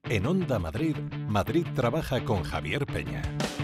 En Onda Madrid, Madrid trabaja con Javier Peña.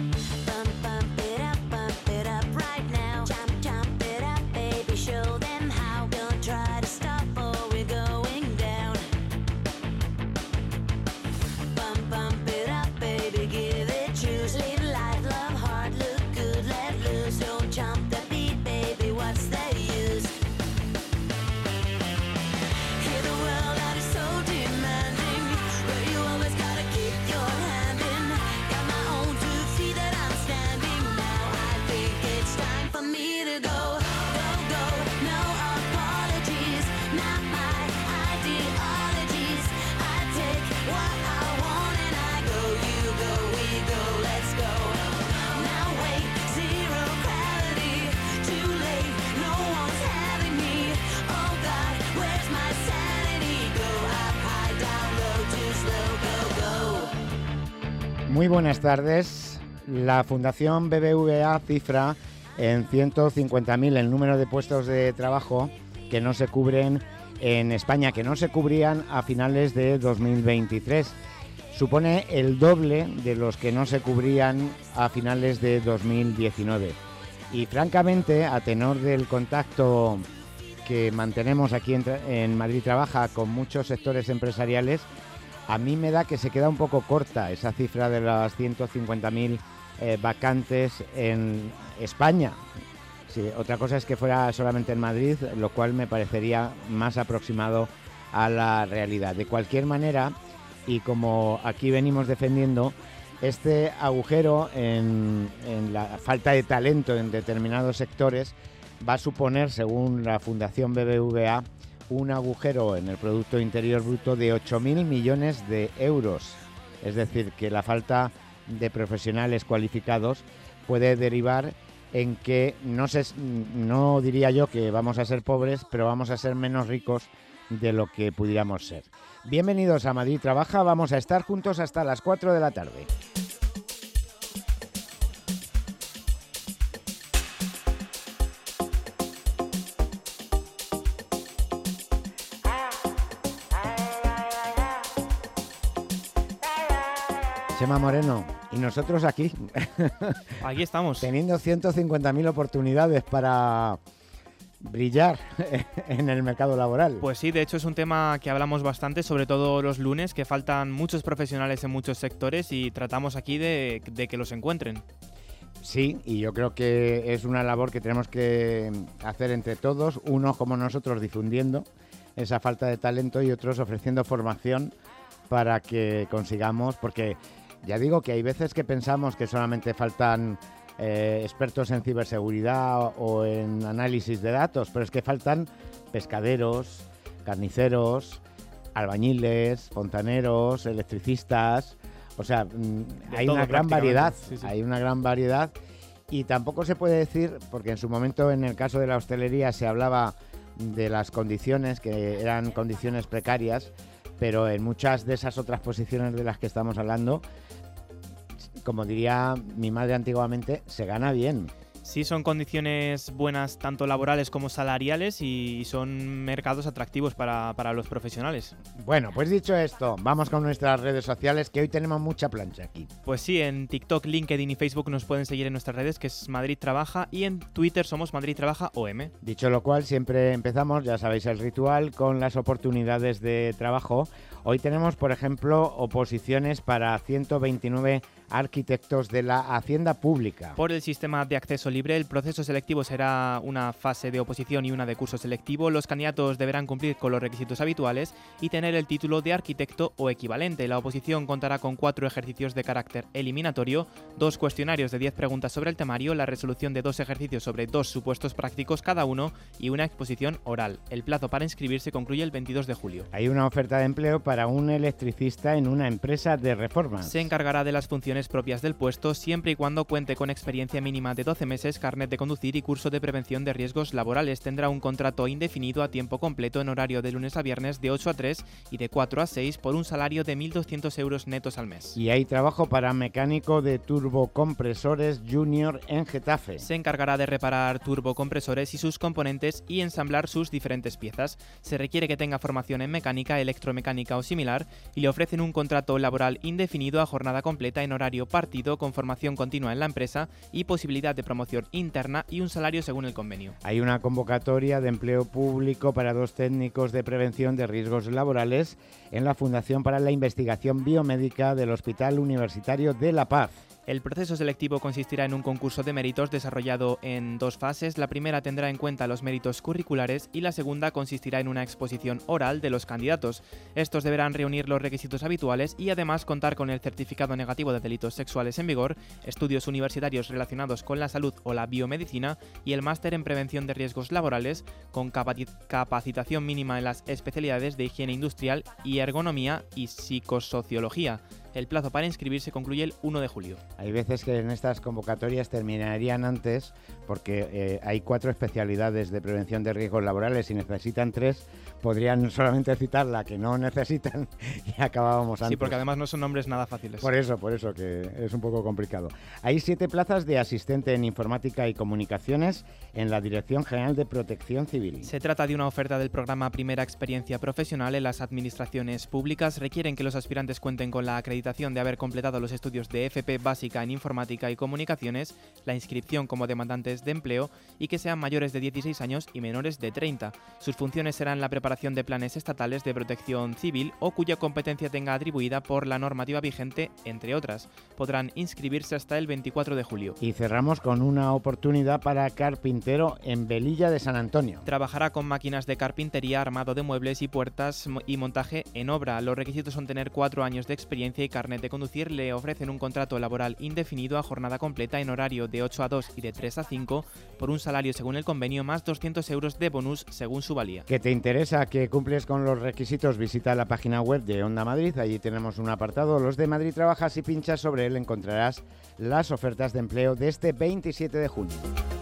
Muy buenas tardes. La Fundación BBVA cifra en 150.000 el número de puestos de trabajo que no se cubren en España, que no se cubrían a finales de 2023. Supone el doble de los que no se cubrían a finales de 2019. Y francamente, a tenor del contacto que mantenemos aquí en Madrid Trabaja con muchos sectores empresariales, a mí me da que se queda un poco corta esa cifra de las 150.000 vacantes en España. Sí, otra cosa es que fuera solamente en Madrid, lo cual me parecería más aproximado a la realidad. De cualquier manera, y como aquí venimos defendiendo, este agujero en la falta de talento en determinados sectores va a suponer, según la Fundación BBVA, un agujero en el Producto Interior Bruto de 8.000 millones de euros. Es decir, que la falta de profesionales cualificados puede derivar en que, no diría yo que vamos a ser pobres, pero vamos a ser menos ricos de lo que pudiéramos ser. Bienvenidos a Madrid Trabaja, vamos a estar juntos hasta las 4 de la tarde. Chema Moreno, y nosotros aquí. Aquí estamos. Teniendo 150.000 oportunidades para brillar en el mercado laboral. Pues sí, de hecho es un tema que hablamos bastante, sobre todo los lunes, que faltan muchos profesionales en muchos sectores y tratamos aquí de que los encuentren. Sí, y yo creo que es una labor que tenemos que hacer entre todos, unos como nosotros difundiendo esa falta de talento y otros ofreciendo formación para que consigamos, porque ya digo que hay veces que pensamos que solamente faltan expertos en ciberseguridad o en análisis de datos, pero es que faltan pescaderos, carniceros, albañiles, fontaneros, electricistas. O sea, hay una gran variedad, sí. Hay una gran variedad y tampoco se puede decir, porque en su momento en el caso de la hostelería se hablaba de las condiciones, que eran condiciones precarias, pero en muchas de esas otras posiciones de las que estamos hablando, como diría mi madre antiguamente, se gana bien. Sí, son condiciones buenas tanto laborales como salariales y son mercados atractivos para los profesionales. Bueno, pues dicho esto, vamos con nuestras redes sociales, que hoy tenemos mucha plancha aquí. Pues sí, en TikTok, LinkedIn y Facebook nos pueden seguir en nuestras redes, que es Madrid Trabaja, y en Twitter somos Madrid Trabaja OM. Dicho lo cual, siempre empezamos, ya sabéis el ritual, con las oportunidades de trabajo. Hoy tenemos, por ejemplo, oposiciones para 129 arquitectos de la Hacienda Pública. Por el sistema de acceso libre, el proceso selectivo será una fase de oposición y una de curso selectivo. Los candidatos deberán cumplir con los requisitos habituales y tener el título de arquitecto o equivalente. La oposición contará con 4 ejercicios de carácter eliminatorio, 2 cuestionarios de 10 preguntas sobre el temario, la resolución de 2 ejercicios sobre 2 supuestos prácticos cada uno y una exposición oral. El plazo para inscribirse concluye el 22 de julio. Hay una oferta de empleo para un electricista en una empresa de reformas. Se encargará de las funciones obligaciones propias del puesto, siempre y cuando cuente con experiencia mínima de 12 meses, carnet de conducir y curso de prevención de riesgos laborales. Tendrá un contrato indefinido a tiempo completo en horario de lunes a viernes de 8 a 3 y de 4 a 6 por un salario de 1.200 euros netos al mes. Y hay trabajo para mecánico de turbocompresores junior en Getafe. Se encargará de reparar turbocompresores y sus componentes y ensamblar sus diferentes piezas. Se requiere que tenga formación en mecánica, electromecánica o similar y le ofrecen un contrato laboral indefinido a jornada completa en horario partido con formación continua en la empresa y posibilidad de promoción interna y un salario según el convenio. Hay una convocatoria de empleo público para 2 técnicos de prevención de riesgos laborales en la Fundación para la Investigación Biomédica del Hospital Universitario de La Paz. El proceso selectivo consistirá en un concurso de méritos desarrollado en 2 fases. La primera tendrá en cuenta los méritos curriculares y la segunda consistirá en una exposición oral de los candidatos. Estos deberán reunir los requisitos habituales y además contar con el certificado negativo de delitos sexuales en vigor, estudios universitarios relacionados con la salud o la biomedicina y el máster en prevención de riesgos laborales con capacitación mínima en las especialidades de higiene industrial y ergonomía y psicosociología. El plazo para inscribirse concluye el 1 de julio. Hay veces que en estas convocatorias terminarían antes porque hay 4 especialidades de prevención de riesgos laborales. Si necesitan 3, podrían solamente citar la que no necesitan y acabábamos antes. Sí, porque además no son nombres nada fáciles. Por eso, que es un poco complicado. Hay 7 plazas de asistente en informática y comunicaciones en la Dirección General de Protección Civil. Se trata de una oferta del programa Primera Experiencia Profesional en las administraciones públicas. Requieren que los aspirantes cuenten con la acreditación de haber completado los estudios de FP básica en informática y comunicaciones, la inscripción como demandantes de empleo y que sean mayores de 16 años y menores de 30. Sus funciones serán la preparación de planes estatales de protección civil o cuya competencia tenga atribuida por la normativa vigente, entre otras. Podrán inscribirse hasta el 24 de julio. Y cerramos con una oportunidad para carpintero en Velilla de San Antonio. Trabajará con máquinas de carpintería, armado de muebles y puertas y montaje en obra. Los requisitos son tener 4 años de experiencia y carnet de conducir. Le ofrecen un contrato laboral indefinido a jornada completa en horario de 8 a 2 y de 3 a 5 por un salario según el convenio más 200 euros de bonus según su valía. ¿Que te interesa que cumples con los requisitos? Visita la página web de Onda Madrid. Allí tenemos un apartado, Los de Madrid Trabaja. Si pinchas sobre él encontrarás las ofertas de empleo de este 27 de junio.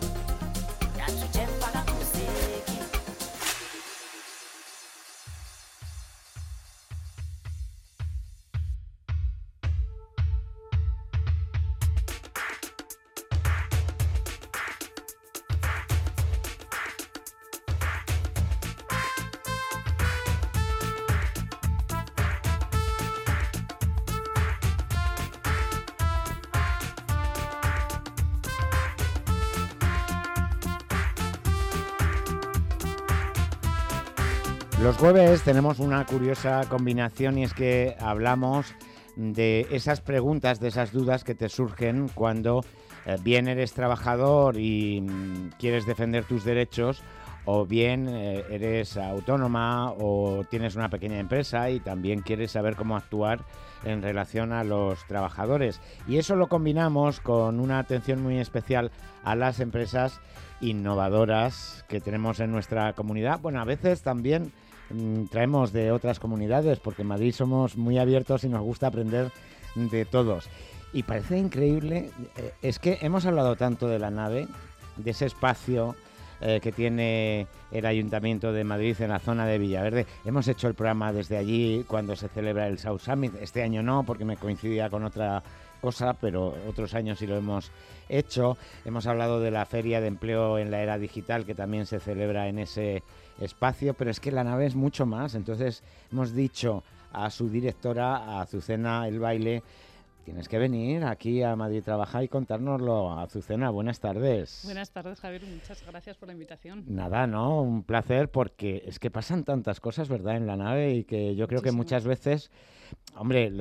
Los jueves tenemos una curiosa combinación y es que hablamos de esas preguntas, de esas dudas que te surgen cuando bien eres trabajador y quieres defender tus derechos, o bien eres autónoma o tienes una pequeña empresa y también quieres saber cómo actuar en relación a los trabajadores. Y eso lo combinamos con una atención muy especial a las empresas innovadoras que tenemos en nuestra comunidad. Bueno, a veces también traemos de otras comunidades, porque en Madrid somos muy abiertos y nos gusta aprender de todos. Y parece increíble, es que hemos hablado tanto de la nave, de ese espacio que tiene el Ayuntamiento de Madrid en la zona de Villaverde. Hemos hecho el programa desde allí cuando se celebra el South Summit. Este año no, porque me coincidía con otra cosa, pero otros años sí lo hemos hecho. Hemos hablado de la Feria de Empleo en la Era Digital, que también se celebra en ese espacio, pero es que la nave es mucho más. Entonces hemos dicho a su directora, a Azucena El Baile, tienes que venir aquí a Madrid Trabaja y contárnoslo. Azucena, buenas tardes. Buenas tardes, Javier. Muchas gracias por la invitación. Nada, ¿no? Un placer, porque es que pasan tantas cosas, ¿verdad?, en la nave, y que yo creo que muchas veces, hombre,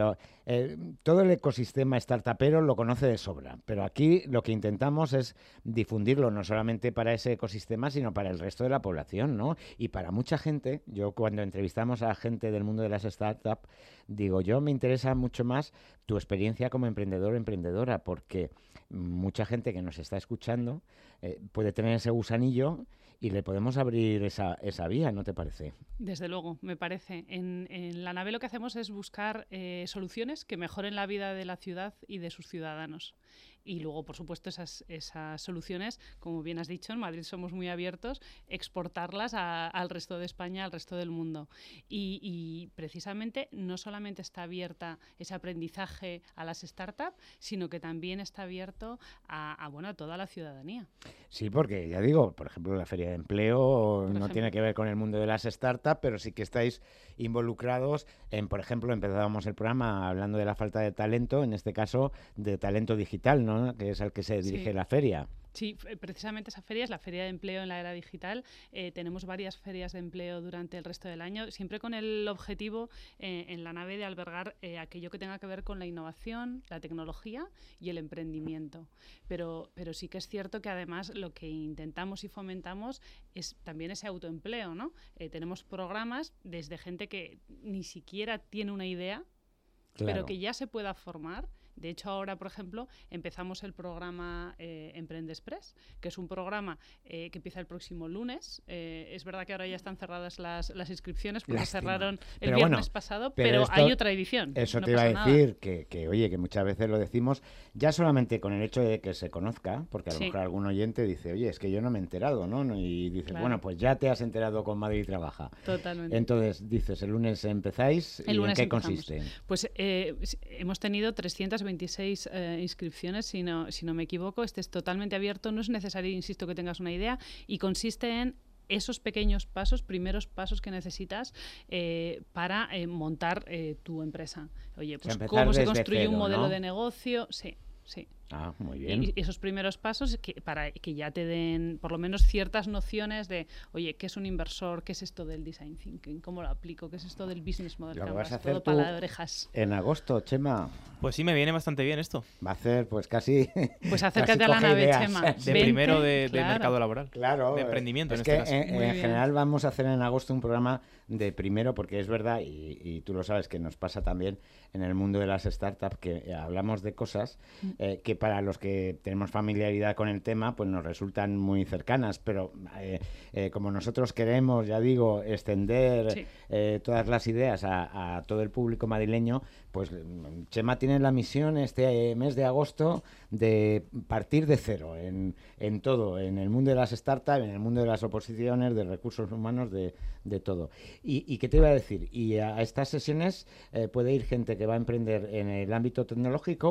todo el ecosistema startupero lo conoce de sobra, pero aquí lo que intentamos es difundirlo no solamente para ese ecosistema, sino para el resto de la población, ¿no? Y para mucha gente, yo cuando entrevistamos a gente del mundo de las startups, digo, yo me interesa mucho más tu experiencia como emprendedor o emprendedora, porque mucha gente que nos está escuchando puede tener ese gusanillo y le podemos abrir esa vía, ¿no te parece? Desde luego, me parece. En la nave lo que hacemos es buscar soluciones que mejoren la vida de la ciudad y de sus ciudadanos. Y luego, por supuesto, esas soluciones, como bien has dicho, en Madrid somos muy abiertos, exportarlas al resto de España, al resto del mundo. Y precisamente no solamente está abierta ese aprendizaje a las startups, sino que también está abierto a toda la ciudadanía. Sí, porque ya digo, por ejemplo, la Feria de Empleo no tiene que ver con el mundo de las startups, pero sí que estáis involucrados en, por ejemplo, empezábamos el programa hablando de la falta de talento, en este caso de talento digital, ¿no? Que es al que se dirige la feria. Sí, precisamente esa feria es la Feria de Empleo en la Era Digital. Tenemos varias ferias de empleo durante el resto del año, siempre con el objetivo en la nave de albergar aquello que tenga que ver con la innovación, la tecnología y el emprendimiento. Pero sí que es cierto que además lo que intentamos y fomentamos es también ese autoempleo, ¿no? Tenemos programas desde gente que ni siquiera tiene una idea, pero que ya se pueda formar. De hecho, ahora, por ejemplo, empezamos el programa Emprende Express, que es un programa que empieza el próximo lunes. Es verdad que ahora ya están cerradas las inscripciones porque cerraron el viernes pasado, pero hay otra edición. Eso no te iba a decir, que muchas veces lo decimos, ya solamente con el hecho de que se conozca, porque a lo mejor algún oyente dice, oye, es que yo no me he enterado, ¿no? Y dices, bueno, pues ya te has enterado con Madrid Trabaja. Totalmente. Entonces, dices, el lunes empezáis, ¿y en qué consiste? Pues hemos tenido 326 inscripciones, si no me equivoco. Este es totalmente abierto, no es necesario, insisto, que tengas una idea, y consiste en esos pequeños pasos, primeros pasos que necesitas para montar tu empresa. Oye, pues cómo se construye un modelo de negocio. Sí. Ah, muy bien. Y esos primeros pasos para que ya te den por lo menos ciertas nociones de, oye, ¿qué es un inversor? ¿Qué es esto del design thinking? ¿Cómo lo aplico? ¿Qué es esto del business model? Lo vas a hacer todo para orejas. En agosto, Chema. Pues sí, me viene bastante bien esto. Va a hacer pues casi... Pues acércate a la nave, ideas. Chema. De primero de mercado laboral. Claro. De emprendimiento, es en que este caso. En general vamos a hacer en agosto un programa de primero, porque es verdad, y tú lo sabes, que nos pasa también en el mundo de las startups, que hablamos de cosas que para los que tenemos familiaridad con el tema, pues nos resultan muy cercanas, pero como nosotros queremos, ya digo, extender todas las ideas a todo el público madrileño, pues Chema tiene la misión este mes de agosto de partir de cero en todo, en el mundo de las startups, en el mundo de las oposiciones, de recursos humanos, de todo. ¿Y qué te iba a decir? ¿Y a estas sesiones puede ir gente que va a emprender en el ámbito tecnológico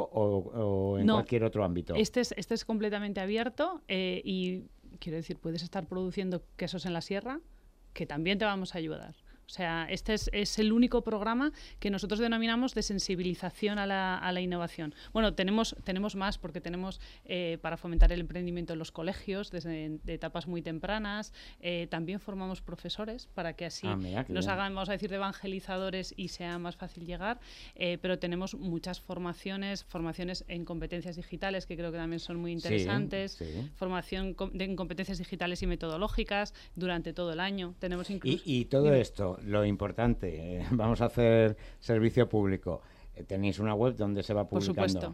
o en cualquier otro ámbito? Este es completamente abierto y quiero decir, puedes estar produciendo quesos en la sierra, que también te vamos a ayudar. O sea, este es el único programa que nosotros denominamos de sensibilización a la innovación. Bueno, tenemos más, porque tenemos para fomentar el emprendimiento en los colegios desde de etapas muy tempranas. También formamos profesores para que así nos hagan, vamos a decir, de evangelizadores y sea más fácil llegar. Pero tenemos muchas formaciones en competencias digitales, que creo que también son muy interesantes. Formación en competencias digitales y metodológicas durante todo el año. Tenemos incluso... Y todo esto, lo importante, vamos a hacer servicio público. Tenéis una web donde se va publicando. Por supuesto,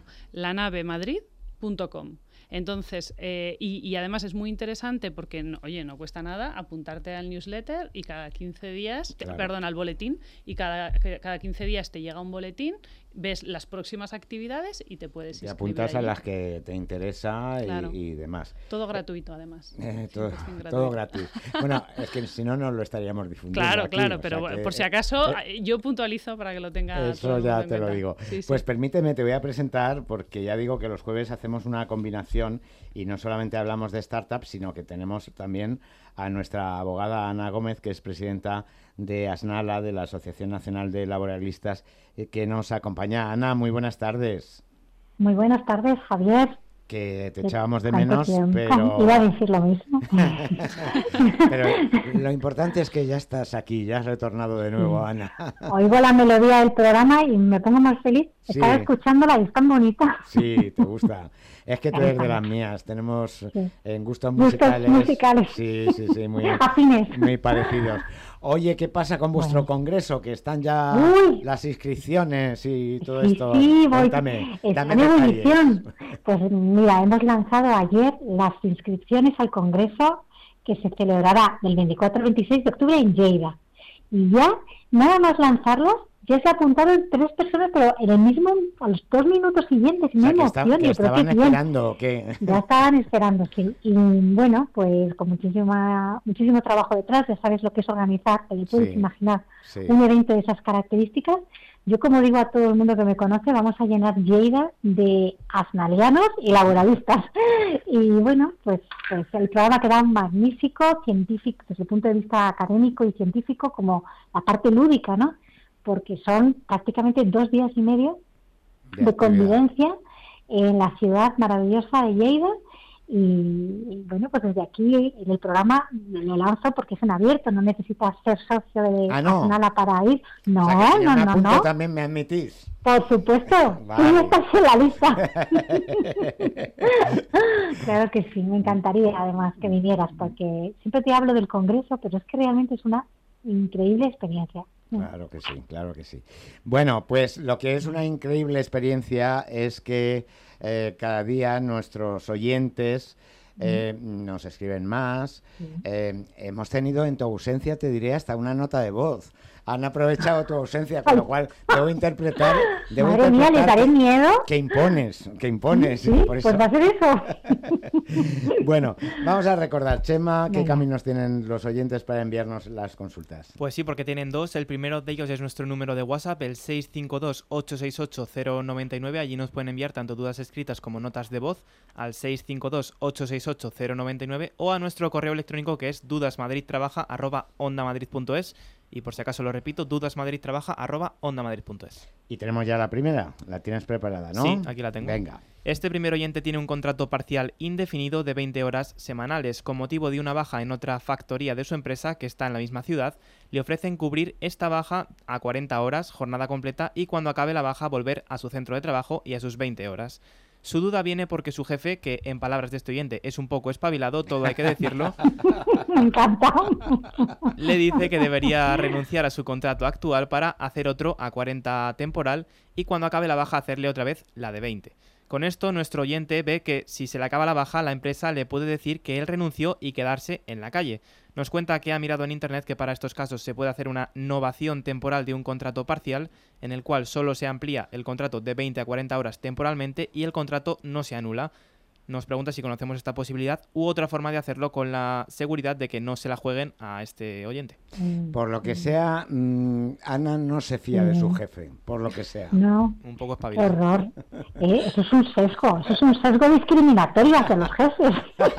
lanavemadrid.com. Entonces, y además es muy interesante porque, no cuesta nada apuntarte al newsletter y cada 15 días, al boletín, y cada 15 días te llega un boletín, ves las próximas actividades y te puedes inscribir. Te apuntas a las que te interesa y demás. Todo gratuito, además. Todo gratuito. Bueno, es que si no, no lo estaríamos difundiendo. Claro, pero por si acaso, yo puntualizo para que lo tenga. Eso ya te lo digo. Pues permíteme, te voy a presentar, porque ya digo que los jueves hacemos una combinación y no solamente hablamos de startups, sino que tenemos también a nuestra abogada Ana Gómez, que es presidenta de ASNALA, de la Asociación Nacional de Laboralistas, que nos acompaña. Ana, muy buenas tardes. Muy buenas tardes, Javier. Que te echábamos de menos, pero... Iba a decir lo mismo. Pero lo importante es que ya estás aquí, ya has retornado de nuevo, Ana. Oigo la melodía del programa y me pongo más feliz. Estaba escuchándola y es tan bonita. Sí, te gusta. Es que tú eres de las mías. Tenemos en gustos musicales. Sí, muy afines. Muy parecidos. Oye, ¿qué pasa con vuestro congreso? Que están ya las inscripciones y todo esto. Sí, Cuéntame, está en ebullición. Pues mira, hemos lanzado ayer las inscripciones al congreso que se celebrará del 24 al 26 de octubre en Lleida. Y ya, nada más lanzarlos, ya se apuntaron 3 personas, pero en el mismo, a los 2 minutos siguientes, O sea, una emoción. que estaban esperando, ¿o qué? Ya estaban esperando, sí. Y bueno, pues con muchísimo trabajo detrás, ya sabes lo que es organizar, te puedes imaginar un evento de esas características. Yo, como digo a todo el mundo que me conoce, vamos a llenar Lleida de asnalianos y laboralistas. Y bueno, pues el programa queda magnífico, científico, desde el punto de vista académico y científico, como la parte lúdica, ¿no? Porque son prácticamente 2 días y medio de convivencia en la ciudad maravillosa de Lleida. Y bueno, pues desde aquí en el programa lo lanzo porque es en abierto, no necesitas ser socio de Asnala para ir. No, o sea, que si no. ¿También me admitís? Por supuesto, vale. Tú estás en la lista. Claro que sí, me encantaría además que vinieras, porque siempre te hablo del Congreso, pero es que realmente es una increíble experiencia. Claro que sí, claro que sí. Bueno, pues lo que es una increíble experiencia es que cada día nuestros oyentes nos escriben más. Hemos tenido en tu ausencia, te diré, hasta una nota de voz. Han aprovechado tu ausencia, con lo cual debo interpretar... Madre mía, ¿les daré miedo? Que impones. Sí, por eso. Pues va a ser eso. Bueno, vamos a recordar, Chema, ¿qué caminos tienen los oyentes para enviarnos las consultas? Pues sí, porque tienen 2. El primero de ellos es nuestro número de WhatsApp, el 652-868-099. Allí nos pueden enviar tanto dudas escritas como notas de voz al 652-868-099 o a nuestro correo electrónico, que es dudasmadridtrabaja@ondamadrid.es. Y por si acaso lo repito, dudasmadridtrabaja@ondamadrid.es. Y tenemos ya la primera, la tienes preparada, ¿no? Sí, aquí la tengo. Venga. Este primer oyente tiene un contrato parcial indefinido de 20 horas semanales. Con motivo de una baja en otra factoría de su empresa, que está en la misma ciudad, le ofrecen cubrir esta baja a 40 horas, jornada completa, y cuando acabe la baja volver a su centro de trabajo y a sus 20 horas. Su duda viene porque su jefe, que en palabras de este oyente es un poco espabilado, todo hay que decirlo, Me encanta. le dice que debería renunciar a su contrato actual para hacer otro a 40 temporal y cuando acabe la baja hacerle otra vez la de 20. Con esto, nuestro oyente ve que si se le acaba la baja, la empresa le puede decir que él renunció y quedarse en la calle. Nos cuenta que ha mirado en internet que para estos casos se puede hacer una novación temporal de un contrato parcial, en el cual solo se amplía el contrato de 20 a 40 horas temporalmente y el contrato no se anula. Nos pregunta si conocemos esta posibilidad u otra forma de hacerlo con la seguridad de que no se la jueguen a este oyente. Por lo que sea, Ana no se fía de su jefe, por lo que sea. No. Un poco espabilado. Horror. Eso es un sesgo discriminatorio hacia los jefes.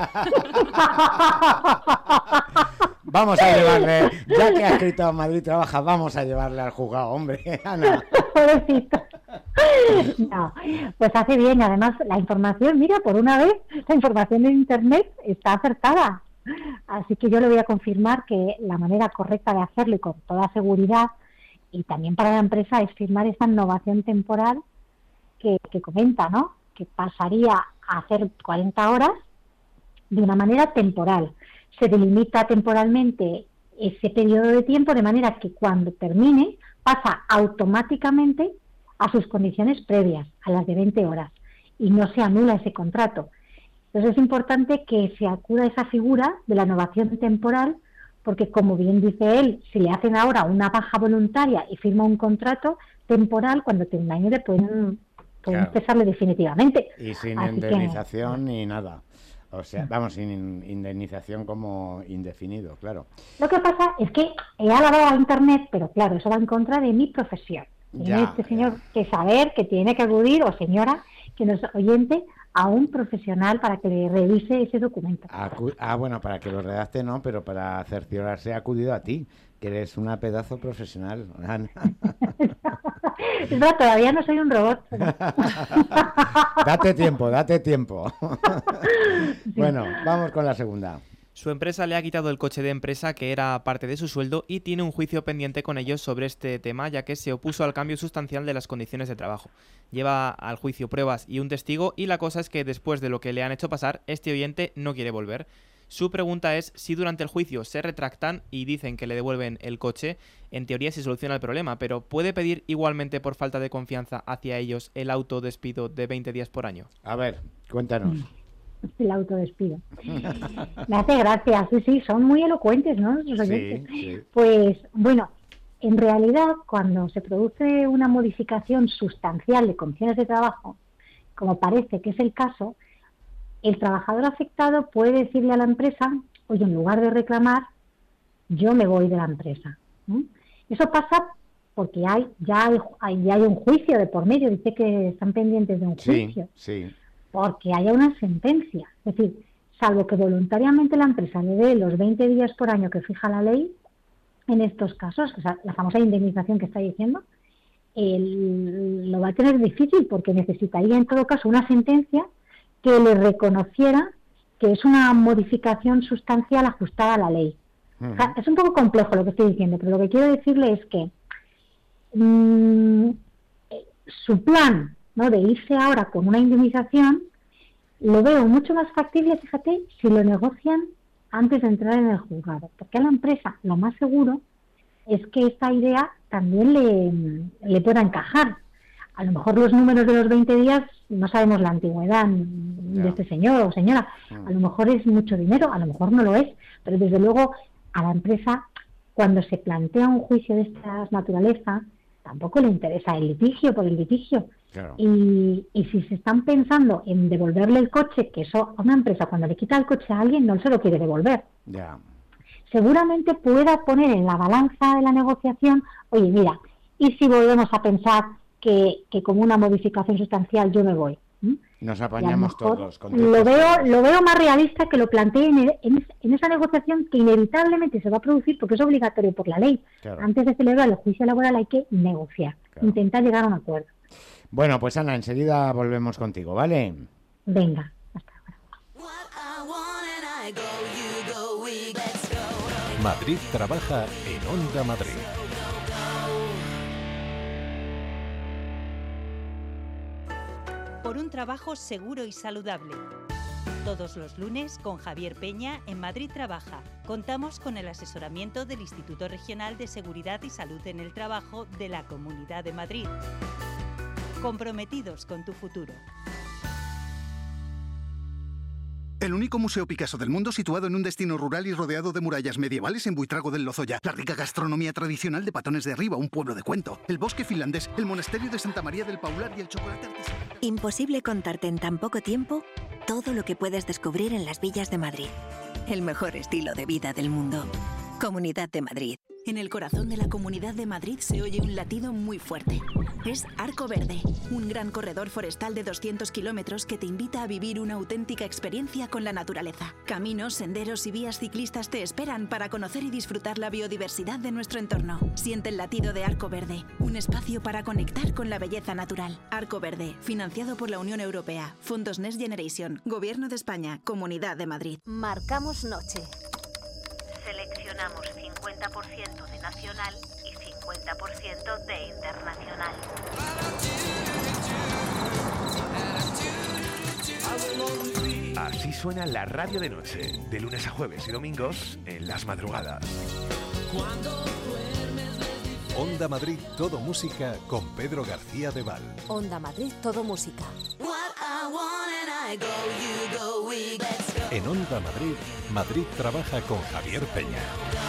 Vamos a llevarle, ya que ha escrito a Madrid Trabaja, vamos a llevarle al juzgado, hombre, Ana. Pobrecito. No, pues hace bien. Además, la información, mira, por una vez, la información en internet está acertada. Así que yo le voy a confirmar que la manera correcta de hacerlo y con toda seguridad, y también para la empresa, es firmar esa innovación temporal que comenta, ¿no? Que pasaría a hacer 40 horas de una manera temporal. Se delimita temporalmente ese periodo de tiempo de manera que cuando termine pasa automáticamente a sus condiciones previas, a las de 20 horas, y no se anula ese contrato. Entonces es importante que se acuda a esa figura de la innovación temporal, porque como bien dice él, si le hacen ahora una baja voluntaria y firma un contrato temporal, cuando termine le pueden cesarle definitivamente. Y sin Así indemnización ni nada. O sea, vamos, sin indemnización como indefinido, claro. Lo que pasa es que he alabado a Internet, pero claro, eso va en contra de mi profesión. Tiene este señor que saber que tiene que acudir, o señora, que nos oyente, a un profesional para que le revise ese documento. Bueno, para que lo redacte no, pero para cerciorarse ha acudido a ti, que eres una pedazo profesional. Es verdad, todavía no soy un robot. Pero... Date tiempo. Sí. Bueno, vamos con la segunda. Su empresa le ha quitado el coche de empresa que era parte de su sueldo y tiene un juicio pendiente con ellos sobre este tema, ya que se opuso al cambio sustancial de las condiciones de trabajo. Lleva al juicio pruebas y un testigo y la cosa es que después de lo que le han hecho pasar, este oyente no quiere volver. Su pregunta es si durante el juicio se retractan y dicen que le devuelven el coche, en teoría se soluciona el problema, pero ¿puede pedir igualmente por falta de confianza hacia ellos el autodespido de 20 días por año? A ver, cuéntanos. el autodespido. Me hace gracia, sí, son muy elocuentes, ¿no? Los oyentes. Sí. Pues bueno, en realidad cuando se produce una modificación sustancial de condiciones de trabajo, como parece que es el caso, el trabajador afectado puede decirle a la empresa, oye, en lugar de reclamar, yo me voy de la empresa. Eso pasa porque ya hay un juicio de por medio, dice que están pendientes de un juicio. Sí. Porque haya una sentencia. Es decir, salvo que voluntariamente la empresa le dé los 20 días por año que fija la ley, en estos casos, o sea, la famosa indemnización que está diciendo, lo va a tener difícil porque necesitaría en todo caso una sentencia que le reconociera que es una modificación sustancial ajustada a la ley. O sea, es un poco complejo lo que estoy diciendo, pero lo que quiero decirle es que su plan, ¿no?, de irse ahora con una indemnización, lo veo mucho más factible, fíjate, si lo negocian antes de entrar en el juzgado. Porque a la empresa lo más seguro es que esta idea también le pueda encajar. A lo mejor los números de los 20 días no sabemos la antigüedad de este señor o señora. A lo mejor es mucho dinero, a lo mejor no lo es, pero desde luego a la empresa, cuando se plantea un juicio de esta naturaleza, tampoco le interesa el litigio por el litigio. Claro. Y si se están pensando en devolverle el coche, que eso a una empresa cuando le quita el coche a alguien no se lo quiere devolver. Ya. Seguramente pueda poner en la balanza de la negociación, oye, mira, ¿y si volvemos a pensar que como una modificación sustancial yo me voy? Nos apañamos todos. Lo veo más realista que lo planteen en esa negociación que inevitablemente se va a producir porque es obligatorio por la ley. Claro. Antes de celebrar el juicio laboral hay que negociar, intentar llegar a un acuerdo. Bueno, pues Ana, enseguida volvemos contigo, ¿vale? Venga, hasta ahora. Madrid trabaja en Onda Madrid. Por un trabajo seguro y saludable. Todos los lunes con Javier Peña en Madrid Trabaja. Contamos con el asesoramiento del Instituto Regional de Seguridad y Salud en el Trabajo de la Comunidad de Madrid. Comprometidos con tu futuro. El único museo Picasso del mundo situado en un destino rural y rodeado de murallas medievales en Buitrago del Lozoya. La rica gastronomía tradicional de Patones de Arriba, un pueblo de cuento. El bosque finlandés, el monasterio de Santa María del Paular y el chocolate artesanal. Imposible contarte en tan poco tiempo todo lo que puedes descubrir en las villas de Madrid. El mejor estilo de vida del mundo. Comunidad de Madrid. En el corazón de la Comunidad de Madrid se oye un latido muy fuerte. Es Arco Verde, un gran corredor forestal de 200 kilómetros que te invita a vivir una auténtica experiencia con la naturaleza. Caminos, senderos y vías ciclistas te esperan para conocer y disfrutar la biodiversidad de nuestro entorno. Siente el latido de Arco Verde, un espacio para conectar con la belleza natural. Arco Verde, financiado por la Unión Europea, Fondos Next Generation, Gobierno de España, Comunidad de Madrid. Marcamos noche. Seleccionamos 50% de nacional y 50% de internacional. Así suena la radio de noche, de lunes a jueves y domingos en las madrugadas. Onda Madrid, todo música con Pedro García de Val. Onda Madrid, todo música. En Onda Madrid, Madrid trabaja con Javier Peña.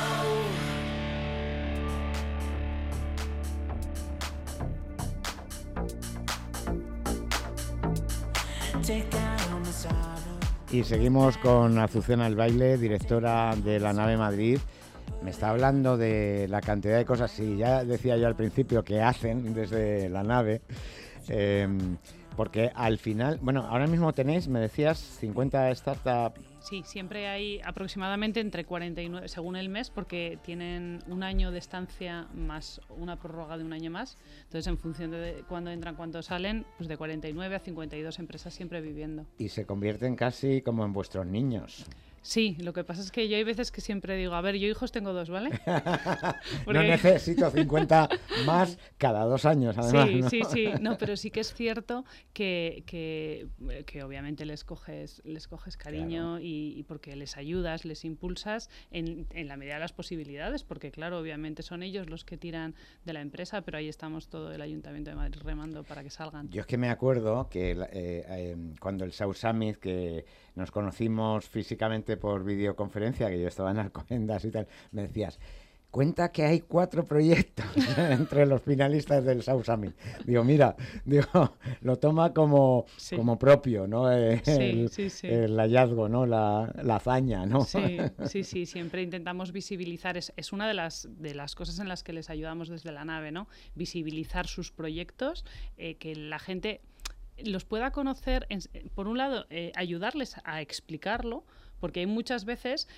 Y seguimos con Azucena El Baile, directora de La Nave Madrid. Me está hablando de la cantidad de cosas, sí, ya decía yo al principio que hacen desde La Nave, porque al final, bueno, ahora mismo tenéis, me decías, 50 startups. Sí, siempre hay aproximadamente entre 49, según el mes, porque tienen un año de estancia más una prórroga de un año más. Entonces, en función de cuándo entran, cuándo salen, pues de 49 a 52 empresas siempre viviendo. Y se convierten casi como en vuestros niños. Sí, lo que pasa es que yo hay veces que siempre digo, a ver, yo hijos tengo 2, ¿vale? No necesito 50 más cada 2 años, además. Sí, ¿no? sí, no, pero sí que es cierto que obviamente les coges cariño, claro. y porque les ayudas, les impulsas en la medida de las posibilidades, porque claro, obviamente son ellos los que tiran de la empresa, pero ahí estamos todo el Ayuntamiento de Madrid remando para que salgan. Yo es que me acuerdo que cuando el South Summit, que nos conocimos físicamente por videoconferencia, que yo estaba en Alcobendas y tal, me decías, cuenta que hay 4 proyectos entre los finalistas del South Summit. Digo, mira, lo toma como propio, ¿no? El hallazgo, ¿no? La hazaña, ¿no? Sí, siempre intentamos visibilizar, es una de las cosas en las que les ayudamos desde la nave, ¿no? Visibilizar sus proyectos, que la gente los pueda conocer, por un lado, ayudarles a explicarlo, porque hay muchas veces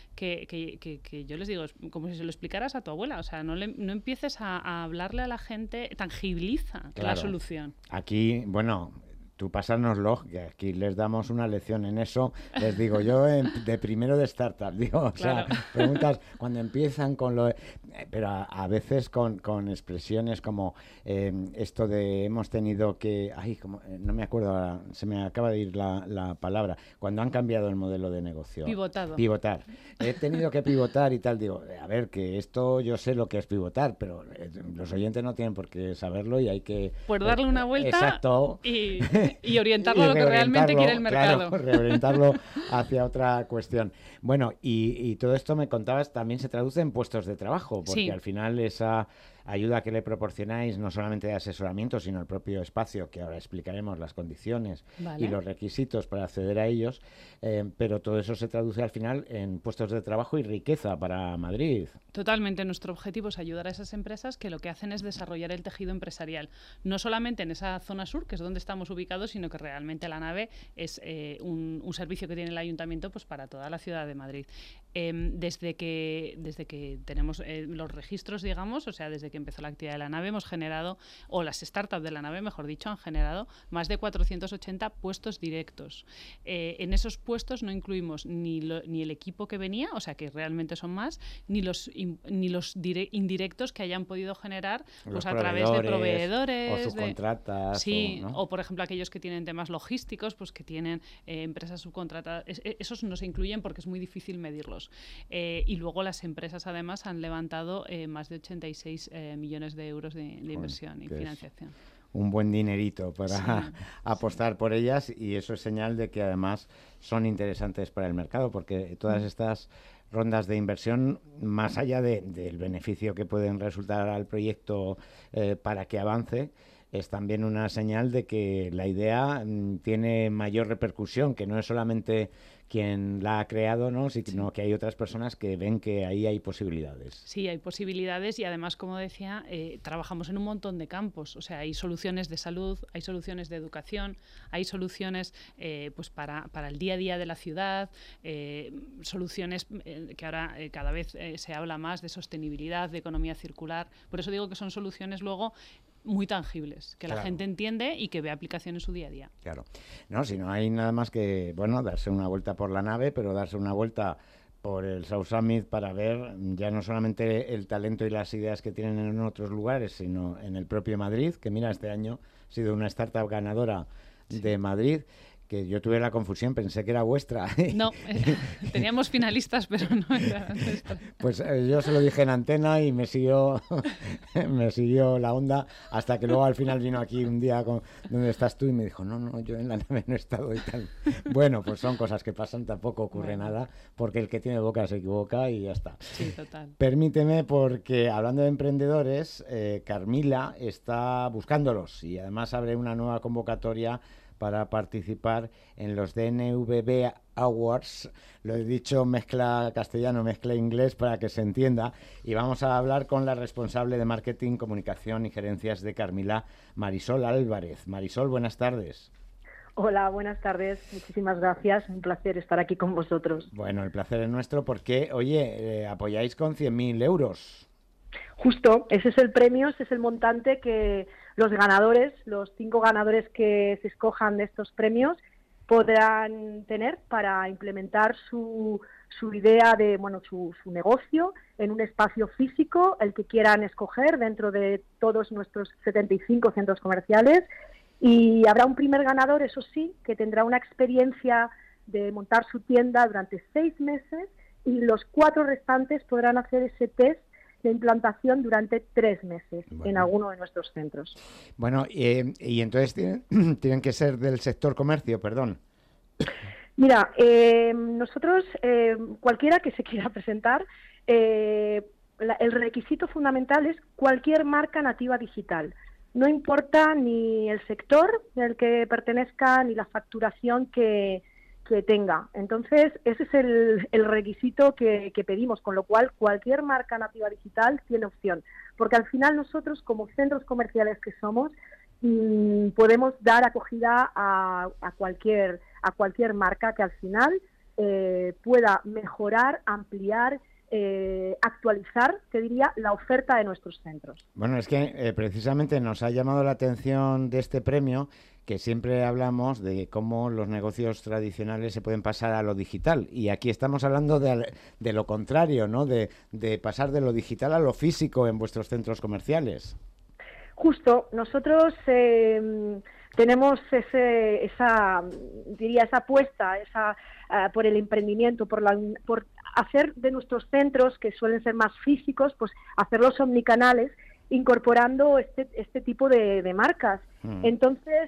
que yo les digo, como si se lo explicaras a tu abuela, o sea, no empieces a hablarle a la gente, tangibiliza la solución. Aquí, bueno, tú pásárnoslo, que aquí les damos una lección en eso, les digo yo de primero de startup, o sea, preguntas cuando empiezan con lo... Pero a veces con expresiones como esto de hemos tenido que... no me acuerdo ahora, se me acaba de ir la palabra, cuando han cambiado el modelo de negocio. Pivotar. He tenido que pivotar y tal, digo, a ver, que esto yo sé lo que es pivotar, pero los oyentes no tienen por qué saberlo y hay que... Pues darle una vuelta. Exacto. Y orientarlo a lo que realmente quiere el mercado. Claro, reorientarlo hacia otra cuestión. Bueno, y todo esto me contabas, también se traduce en puestos de trabajo, porque al final esa ayuda que le proporcionáis, no solamente de asesoramiento, sino el propio espacio, que ahora explicaremos las condiciones y los requisitos para acceder a ellos, pero todo eso se traduce al final en puestos de trabajo y riqueza para Madrid. Totalmente, nuestro objetivo es ayudar a esas empresas que lo que hacen es desarrollar el tejido empresarial, no solamente en esa zona sur, que es donde estamos ubicados, sino que realmente la nave es un servicio que tiene el Ayuntamiento pues para toda la ciudad de Madrid. Desde que tenemos los registros, digamos, o sea, desde que empezó la actividad de la nave, hemos generado, o las startups de la nave, mejor dicho, han generado más de 480 puestos directos. En esos puestos no incluimos ni el equipo que venía, o sea, que realmente son más, ni los indirectos que hayan podido generar pues a través de proveedores. O subcontratas. Sí, ¿no? O por ejemplo aquellos que tienen temas logísticos, pues que tienen empresas subcontratadas. Esos no se incluyen porque es muy difícil medirlos. Y luego las empresas además han levantado más de 86 millones de euros de inversión y financiación. Un buen dinerito para apostar por ellas, y eso es señal de que además son interesantes para el mercado, porque todas estas rondas de inversión, más allá del beneficio que pueden resultar al proyecto para que avance, es también una señal de que la idea tiene mayor repercusión, que no es solamente quien la ha creado, ¿no? Sino que hay otras personas que ven que ahí hay posibilidades. Sí, hay posibilidades y además, como decía, trabajamos en un montón de campos. O sea, hay soluciones de salud, hay soluciones de educación, hay soluciones pues para el día a día de la ciudad, soluciones que ahora cada vez se habla más de sostenibilidad, de economía circular. Por eso digo que son soluciones luego muy tangibles, que la gente entiende y que ve aplicación en su día a día. Claro. No, si no hay nada más que, bueno, darse una vuelta por la nave, pero darse una vuelta por el South Summit para ver ya no solamente el talento y las ideas que tienen en otros lugares, sino en el propio Madrid, que mira, este año ha sido una startup ganadora de Madrid, que yo tuve la confusión, pensé que era vuestra. No, teníamos finalistas, pero no era nuestra. Pues yo se lo dije en antena y me siguió la onda, hasta que luego al final vino aquí un día donde estás tú y me dijo, no, yo en la nave no he estado y tal. Bueno, pues son cosas que pasan, tampoco ocurre nada, porque el que tiene boca se equivoca y ya está. Sí, total. Permíteme, porque hablando de emprendedores, Carmila está buscándolos y además abre una nueva convocatoria para participar en los DNVB Awards. Lo he dicho mezcla castellano, mezcla inglés para que se entienda, y vamos a hablar con la responsable de Marketing, Comunicación y Gerencias de Carmila, Marisol Álvarez. Marisol, buenas tardes. Hola, buenas tardes. Muchísimas gracias. Un placer estar aquí con vosotros. Bueno, el placer es nuestro porque, oye, apoyáis con 100.000 euros. Justo, ese es el premio, ese es el montante que los ganadores, los 5 ganadores que se escojan de estos premios, podrán tener para implementar su idea de, su negocio en un espacio físico, el que quieran escoger dentro de todos nuestros 75 centros comerciales. Y habrá un primer ganador, eso sí, que tendrá una experiencia de montar su tienda durante 6 meses y los 4 restantes podrán hacer ese test de implantación durante 3 meses en alguno de nuestros centros. Bueno, y entonces tienen que ser del sector comercio, perdón. Mira, nosotros, cualquiera que se quiera presentar, el requisito fundamental es cualquier marca nativa digital. No importa ni el sector del que pertenezca ni la facturación que tenga. Entonces, ese es el requisito que pedimos, con lo cual cualquier marca nativa digital tiene opción. Porque al final nosotros, como centros comerciales que somos, podemos dar acogida a cualquier marca que al final pueda mejorar, ampliar, actualizar, te diría, la oferta de nuestros centros. Bueno, es que precisamente nos ha llamado la atención de este premio que siempre hablamos de cómo los negocios tradicionales se pueden pasar a lo digital, y aquí estamos hablando de lo contrario, ¿no? De pasar de lo digital a lo físico en vuestros centros comerciales. Justo, nosotros tenemos esa apuesta por el emprendimiento, por hacer de nuestros centros, que suelen ser más físicos, pues hacerlos omnicanales, incorporando este tipo de marcas. Entonces,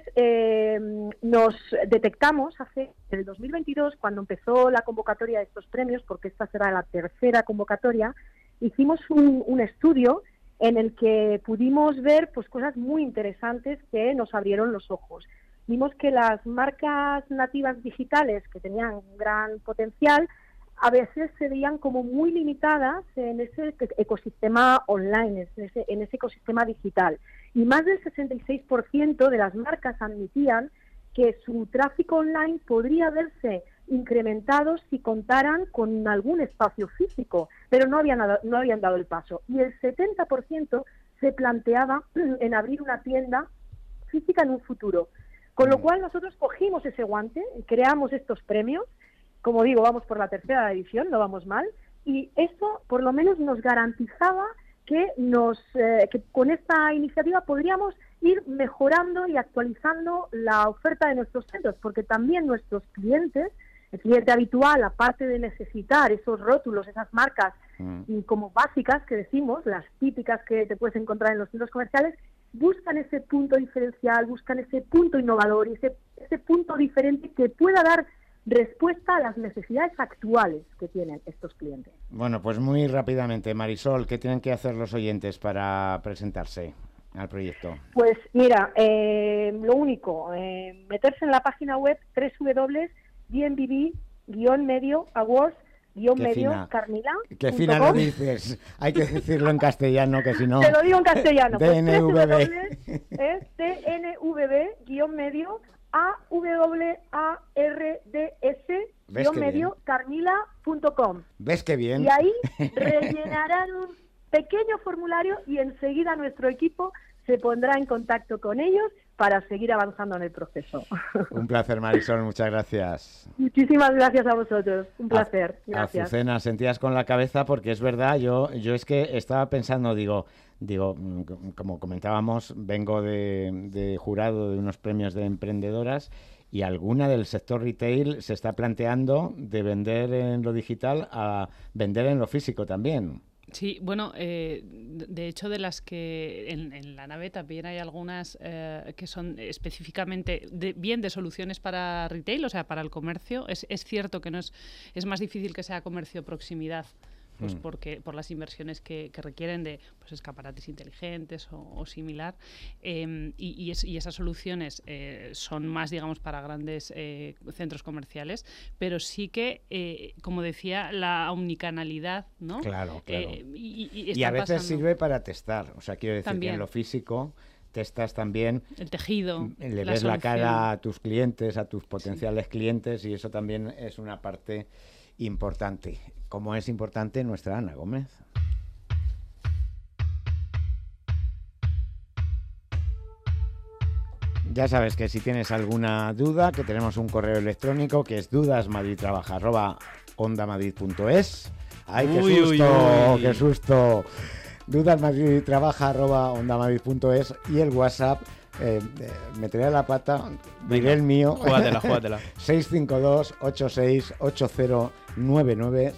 nos detectamos en el 2022, cuando empezó la convocatoria de estos premios, porque esta será la tercera convocatoria, hicimos un estudio en el que pudimos ver pues cosas muy interesantes que nos abrieron los ojos. Vimos que las marcas nativas digitales, que tenían gran potencial, a veces se veían como muy limitadas en ese ecosistema online, en ese ecosistema digital. Y más del 66% de las marcas admitían que su tráfico online podría verse incrementado si contaran con algún espacio físico, pero no habían dado el paso. Y el 70% se planteaba en abrir una tienda física en un futuro. Con lo cual nosotros cogimos ese guante, creamos estos premios. Como digo, vamos por la tercera edición, no vamos mal, y eso por lo menos nos garantizaba que con esta iniciativa podríamos ir mejorando y actualizando la oferta de nuestros centros, porque también nuestros clientes, el cliente habitual, aparte de necesitar esos rótulos, esas marcas como básicas que decimos, las típicas que te puedes encontrar en los centros comerciales, buscan ese punto diferencial, buscan ese punto innovador y ese punto diferente que pueda dar respuesta a las necesidades actuales que tienen estos clientes. Bueno, pues muy rápidamente, Marisol, ¿qué tienen que hacer los oyentes para presentarse al proyecto? Pues mira, lo único, meterse en la página web www.medio-awards-Carmila. Qué fina lo dices, hay que decirlo en castellano, que si no... Te lo digo en castellano. DNVB. Es DNVB-medio AWARDS-carmila.com. ¿Ves qué bien? Y ahí rellenarán un pequeño formulario y enseguida nuestro equipo se pondrá en contacto con ellos para seguir avanzando en el proceso. Un placer, Marisol, muchas gracias. Muchísimas gracias a vosotros, un placer. Gracias. Azucena, sentías con la cabeza porque es verdad, yo es que estaba pensando, digo, como comentábamos, vengo de jurado de unos premios de emprendedoras y alguna del sector retail se está planteando de vender en lo digital a vender en lo físico también. Sí, bueno, de hecho de las que en la nave también hay algunas que son específicamente de soluciones para retail, o sea, para el comercio. Es cierto que es más difícil que sea comercio proximidad, pues porque por las inversiones que requieren de pues escaparates inteligentes o similar, y esas soluciones son más, digamos, para grandes centros comerciales, pero sí que, como decía, la omnicanalidad, ¿no? Claro. Y a veces sirve para testar, o sea, quiero decir también, que en lo físico testas también el tejido, le ves la cara a tus clientes, a tus potenciales clientes, y eso también es una parte importante, como es importante nuestra Ana Gómez. Ya sabes que si tienes alguna duda, que tenemos un correo electrónico que es dudasmadridtrabaja@ondamadrid.es. ¡Ay, qué susto! ¡Qué susto! dudasmadridtrabaja@ondamadrid.es y el WhatsApp meteré la pata, diré el mío. Júgatela. 652-868099,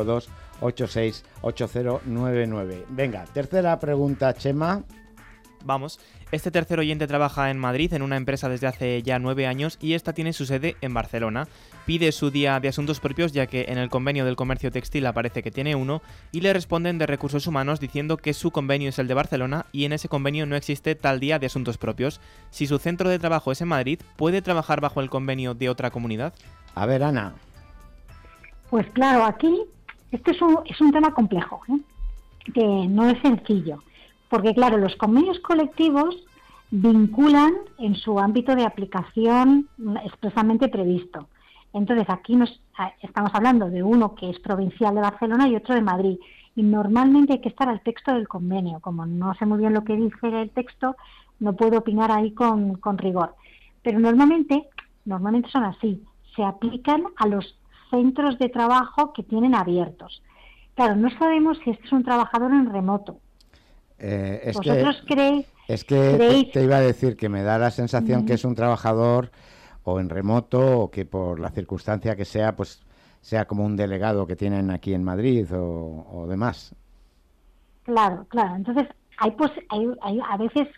652-868099. Venga, tercera pregunta, Chema. Vamos. Este tercer oyente trabaja en Madrid en una empresa desde hace ya 9 años y esta tiene su sede en Barcelona. Pide su día de asuntos propios ya que en el convenio del comercio textil aparece que tiene uno y le responden de recursos humanos diciendo que su convenio es el de Barcelona y en ese convenio no existe tal día de asuntos propios. Si su centro de trabajo es en Madrid, ¿puede trabajar bajo el convenio de otra comunidad? A ver, Ana. Pues claro, aquí este es un tema complejo, que no es sencillo. Porque, claro, los convenios colectivos vinculan en su ámbito de aplicación expresamente previsto. Entonces, aquí estamos hablando de uno que es provincial de Barcelona y otro de Madrid. Y normalmente hay que estar al texto del convenio. Como no sé muy bien lo que dice el texto, no puedo opinar ahí con rigor. Pero normalmente son así. Se aplican a los centros de trabajo que tienen abiertos. Claro, no sabemos si este es un trabajador en remoto. ¿Vosotros creéis? Te iba a decir que me da la sensación que es un trabajador o en remoto o que por la circunstancia que sea, pues sea como un delegado que tienen aquí en Madrid o demás. Claro. Entonces, hay a veces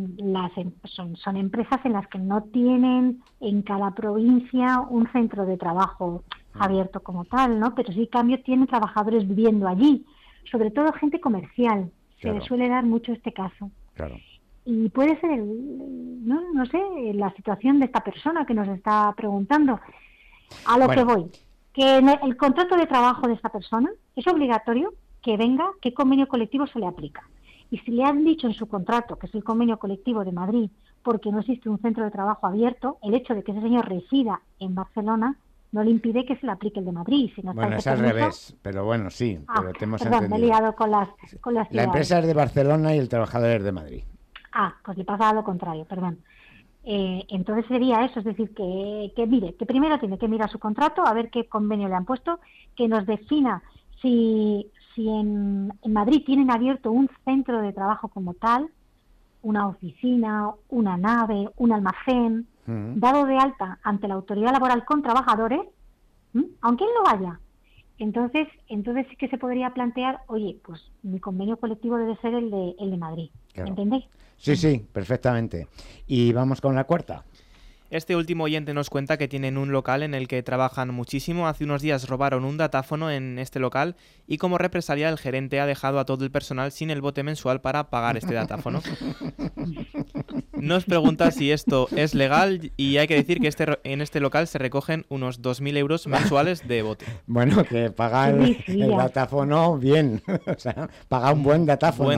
son empresas en las que no tienen en cada provincia un centro de trabajo abierto como tal, ¿no? Pero sí, en cambio, tienen trabajadores viviendo allí, sobre todo gente comercial. Claro. Se suele dar mucho este caso. Claro. Y puede ser, no sé, la situación de esta persona que nos está preguntando. A lo que voy, que en el contrato de trabajo de esta persona es obligatorio que venga qué convenio colectivo se le aplica. Y si le han dicho en su contrato, que es el convenio colectivo de Madrid, porque no existe un centro de trabajo abierto, el hecho de que ese señor resida en Barcelona no le impide que se le aplique el de Madrid. Si no bueno, es al revés, pero bueno, sí, pero te hemos entendido. Me he liado con las La empresa es de Barcelona y el trabajador es de Madrid. Pues le pasa lo contrario, perdón. Entonces sería eso, es decir, que mire, que primero tiene que mirar su contrato, a ver qué convenio le han puesto, que nos defina si en Madrid tienen abierto un centro de trabajo como tal, una oficina, una nave, un almacén, dado de alta ante la autoridad laboral con trabajadores, aunque él no vaya. Entonces sí que se podría plantear, oye, pues mi convenio colectivo debe ser el de Madrid. Claro. ¿Entendéis? Sí, perfectamente. Y vamos con la cuarta. Este último oyente nos cuenta que tienen un local en el que trabajan muchísimo. Hace unos días robaron un datáfono en este local y como represalia el gerente ha dejado a todo el personal sin el bote mensual para pagar este datáfono. Nos pregunta si esto es legal y hay que decir que en este local se recogen unos 2.000 euros mensuales de bote. Bueno, que paga el datáfono bien, o sea, paga un buen datáfono.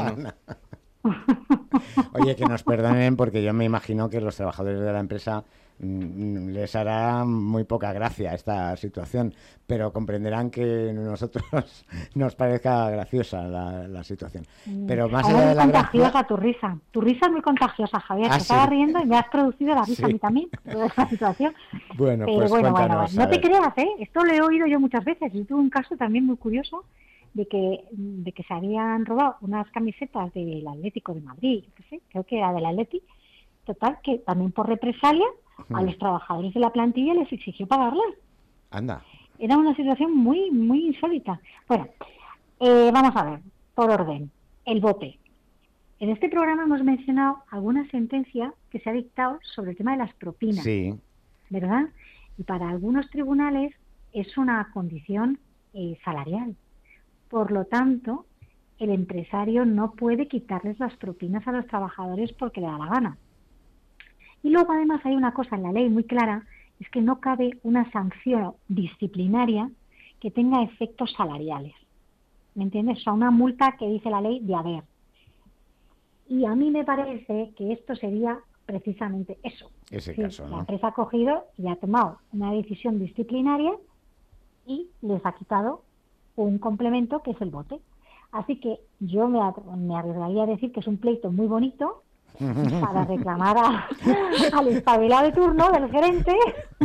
Oye, que nos perdonen porque yo me imagino que los trabajadores de la empresa les hará muy poca gracia esta situación, pero comprenderán que a nosotros nos parezca graciosa la situación. Pero más allá de la gracia... Tu risa es muy contagiosa, Javier. Te estaba riendo y me has producido la risa a mí también de esta situación. Bueno, pero pues cuéntanos. No te creas, esto lo he oído yo muchas veces. Yo tuve un caso también muy curioso de que se habían robado unas camisetas del Atlético de Madrid, no sé, creo que era del Atleti, total, que también por represalia a los trabajadores de la plantilla les exigió pagarlas. Anda. Era una situación muy, muy insólita. Bueno, vamos a ver, por orden, el bote. En este programa hemos mencionado alguna sentencia que se ha dictado sobre el tema de las propinas, sí, ¿verdad? Y para algunos tribunales es una condición salarial. Por lo tanto, el empresario no puede quitarles las propinas a los trabajadores porque le da la gana. Y luego, además, hay una cosa en la ley muy clara, es que no cabe una sanción disciplinaria que tenga efectos salariales. ¿Me entiendes? O sea, una multa que dice la ley de haber. Y a mí me parece que esto sería precisamente eso. Ese caso, ¿no? La empresa ha cogido y ha tomado una decisión disciplinaria y les ha quitado un complemento que es el bote. Así que yo me arriesgaría a decir que es un pleito muy bonito, para reclamar al espabilado de turno del gerente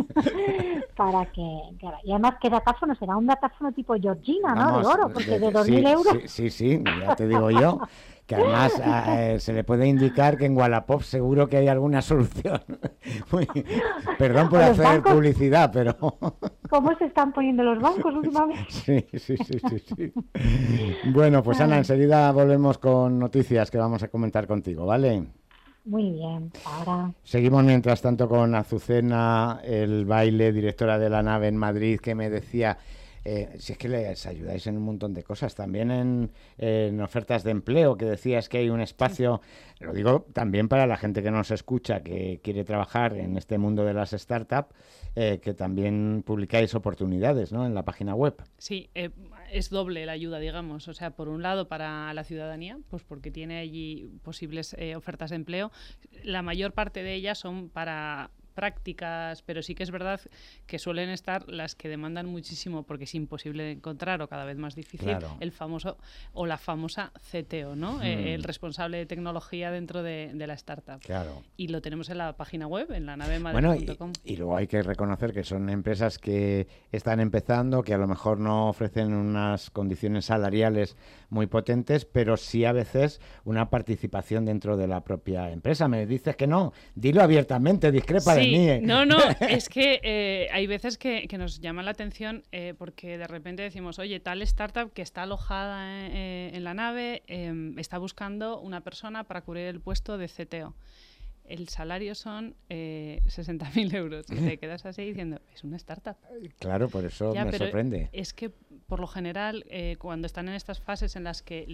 para que y además que datáfono será un datáfono tipo Georgina, ¿no? Vamos, de oro, porque de 2.000 euros. Sí, ya te digo yo. Que además se le puede indicar que en Wallapop seguro que hay alguna solución. Perdón por hacer bancos, publicidad, pero... ¿Cómo se están poniendo los bancos últimamente? Sí. Bueno, pues Ana, enseguida volvemos con noticias que vamos a comentar contigo, ¿vale? Muy bien, ahora... Seguimos mientras tanto con Azucena, el baile, directora de La Nave en Madrid, que me decía... si es que les ayudáis en un montón de cosas, también en ofertas de empleo, que decías que hay un espacio, lo digo también para la gente que nos escucha, que quiere trabajar en este mundo de las startups, que también publicáis oportunidades, ¿no?, en la página web. Sí, es doble la ayuda, digamos, o sea, por un lado para la ciudadanía, pues porque tiene allí posibles ofertas de empleo, la mayor parte de ellas son para prácticas, pero sí que es verdad que suelen estar las que demandan muchísimo porque es imposible de encontrar o cada vez más difícil, claro. El famoso o la famosa CTO, ¿no? El responsable de tecnología dentro de la startup. Claro. Y lo tenemos en la página web, en lanavemadrid.com. Bueno, y luego hay que reconocer que son empresas que están empezando, que a lo mejor no ofrecen unas condiciones salariales muy potentes, pero sí a veces una participación dentro de la propia empresa. Me dices que no, dilo abiertamente, discrepa de mí. No, es que hay veces que nos llama la atención porque de repente decimos, oye, tal startup que está alojada en la nave está buscando una persona para cubrir el puesto de CTO. El salario son 60.000 euros. Y te quedas así diciendo, es una startup. Claro, por eso me sorprende. Es que, por lo general, cuando están en estas fases en las que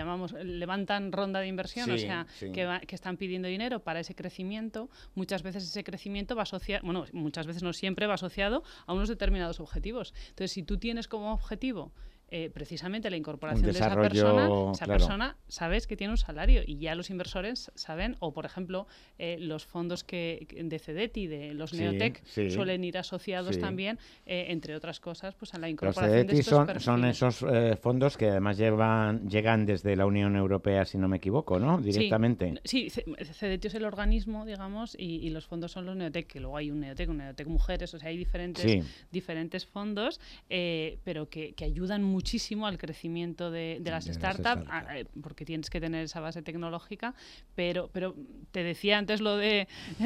levantan ronda de inversión, o sea, que están pidiendo dinero para ese crecimiento, muchas veces ese crecimiento va asociado, bueno, muchas veces no siempre va asociado a unos determinados objetivos. Entonces, si tú tienes como objetivo precisamente la incorporación de esa persona, sabes que tiene un salario y ya los inversores saben, o por ejemplo los fondos de CEDETI, de los Neotech, suelen ir asociados también, entre otras cosas, pues a la incorporación de estos perfiles. Son esos fondos que además llegan desde la Unión Europea, si no me equivoco, ¿no? Directamente. Sí, CEDETI es el organismo, digamos, y los fondos son los Neotech, que luego hay un Neotech Mujeres, o sea, hay diferentes fondos, pero que ayudan muchísimo al crecimiento de las startups, porque tienes que tener esa base tecnológica, pero te decía antes lo de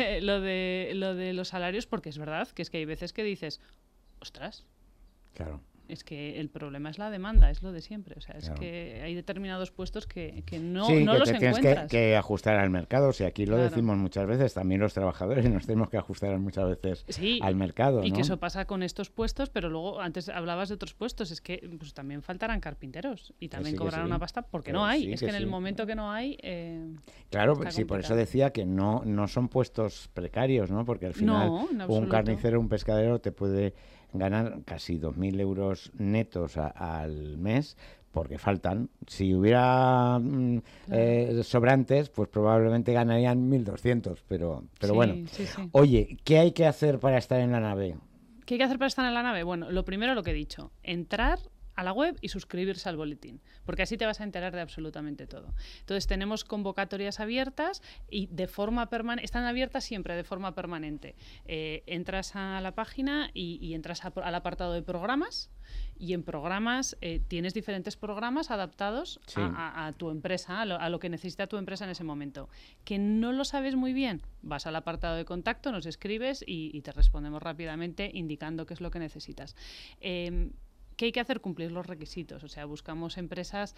los salarios, porque es verdad que hay veces que dices, ostras, claro. Es que el problema es la demanda, es lo de siempre. O sea, es que hay determinados puestos que no los encuentras. Tienes que ajustar al mercado. O sea, aquí lo decimos muchas veces, también los trabajadores nos tenemos que ajustar muchas veces al mercado. Y que eso pasa con estos puestos, pero luego antes hablabas de otros puestos. Es que pues también faltarán carpinteros y también cobrarán una pasta porque no hay. Es que en el momento que no hay... claro, sí, por eso decía que no son puestos precarios, ¿no? Porque al final un carnicero, un pescadero te puede ganar casi 2.000 euros netos al mes, porque faltan. Si hubiera sobrantes, pues probablemente ganarían 1.200, pero bueno. Sí. Oye, ¿qué hay que hacer para estar en la nave? ¿Qué hay que hacer para estar en la nave? Bueno, lo primero lo que he dicho, entrar a la web y suscribirse al boletín, porque así te vas a enterar de absolutamente todo. Entonces tenemos convocatorias abiertas y de forma permanente, están abiertas siempre de forma permanente. Entras a la página y entras al apartado de programas, y en programas tienes diferentes programas adaptados a tu empresa, a lo que necesita tu empresa en ese momento. Que no lo sabes muy bien, vas al apartado de contacto, nos escribes y te respondemos rápidamente indicando qué es lo que necesitas. ¿Qué hay que hacer? Cumplir los requisitos. O sea, buscamos empresas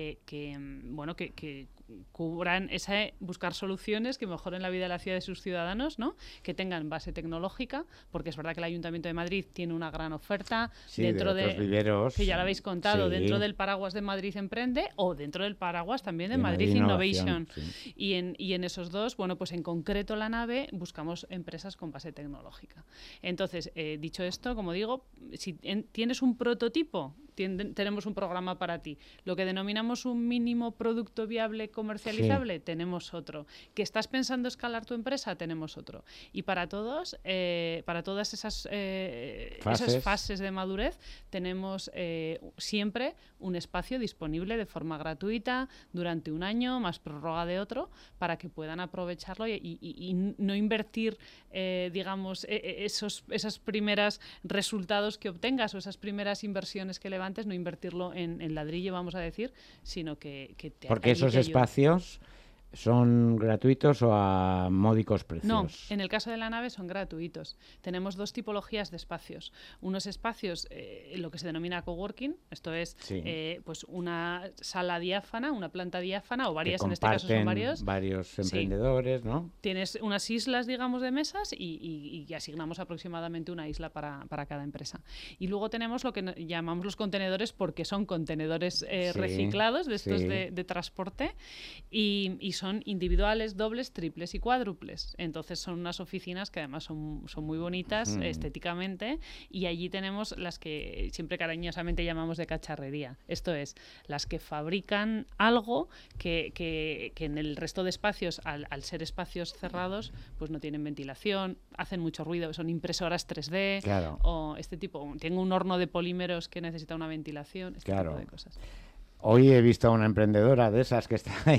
que cubran buscar soluciones que mejoren la vida de la ciudad de sus ciudadanos, ¿no? Que tengan base tecnológica, porque es verdad que el Ayuntamiento de Madrid tiene una gran oferta dentro de otros viveros, que ya lo habéis contado, dentro del paraguas de Madrid Emprende o dentro del paraguas también de Madrid Innovation. Y en esos dos, bueno, pues en concreto la nave buscamos empresas con base tecnológica. Entonces, dicho esto, como digo, si tienes un prototipo, tenemos un programa para ti. Lo que denominamos un mínimo producto viable comercializable, tenemos otro. ¿Que estás pensando escalar tu empresa? Tenemos otro. Y para todos, para todas esas fases de madurez, tenemos siempre un espacio disponible de forma gratuita durante un año, más prórroga de otro, para que puedan aprovecharlo y no invertir, digamos, esos primeros resultados que obtengas o esas primeras inversiones que levantes, no invertirlo en ladrillo, vamos a decir, sino que te porque esos espacios ¿son gratuitos o a módicos precios? No, en el caso de la nave son gratuitos. Tenemos dos tipologías de espacios. Unos espacios, lo que se denomina coworking, esto es pues una sala diáfana, una planta diáfana, o varias, en este caso son varios emprendedores, ¿no? Tienes unas islas, digamos, de mesas y asignamos aproximadamente una isla para cada empresa. Y luego tenemos lo que llamamos los contenedores, porque son contenedores reciclados, de estos de transporte, y son individuales, dobles, triples y cuádruples. Entonces son unas oficinas que además son muy bonitas estéticamente, y allí tenemos las que siempre cariñosamente llamamos de cacharrería. Esto es, las que fabrican algo que en el resto de espacios, al ser espacios cerrados, pues no tienen ventilación, hacen mucho ruido, son impresoras 3D o este tipo. Tengo un horno de polímeros que necesita una ventilación, este tipo de cosas. Hoy he visto a una emprendedora de esas que está ahí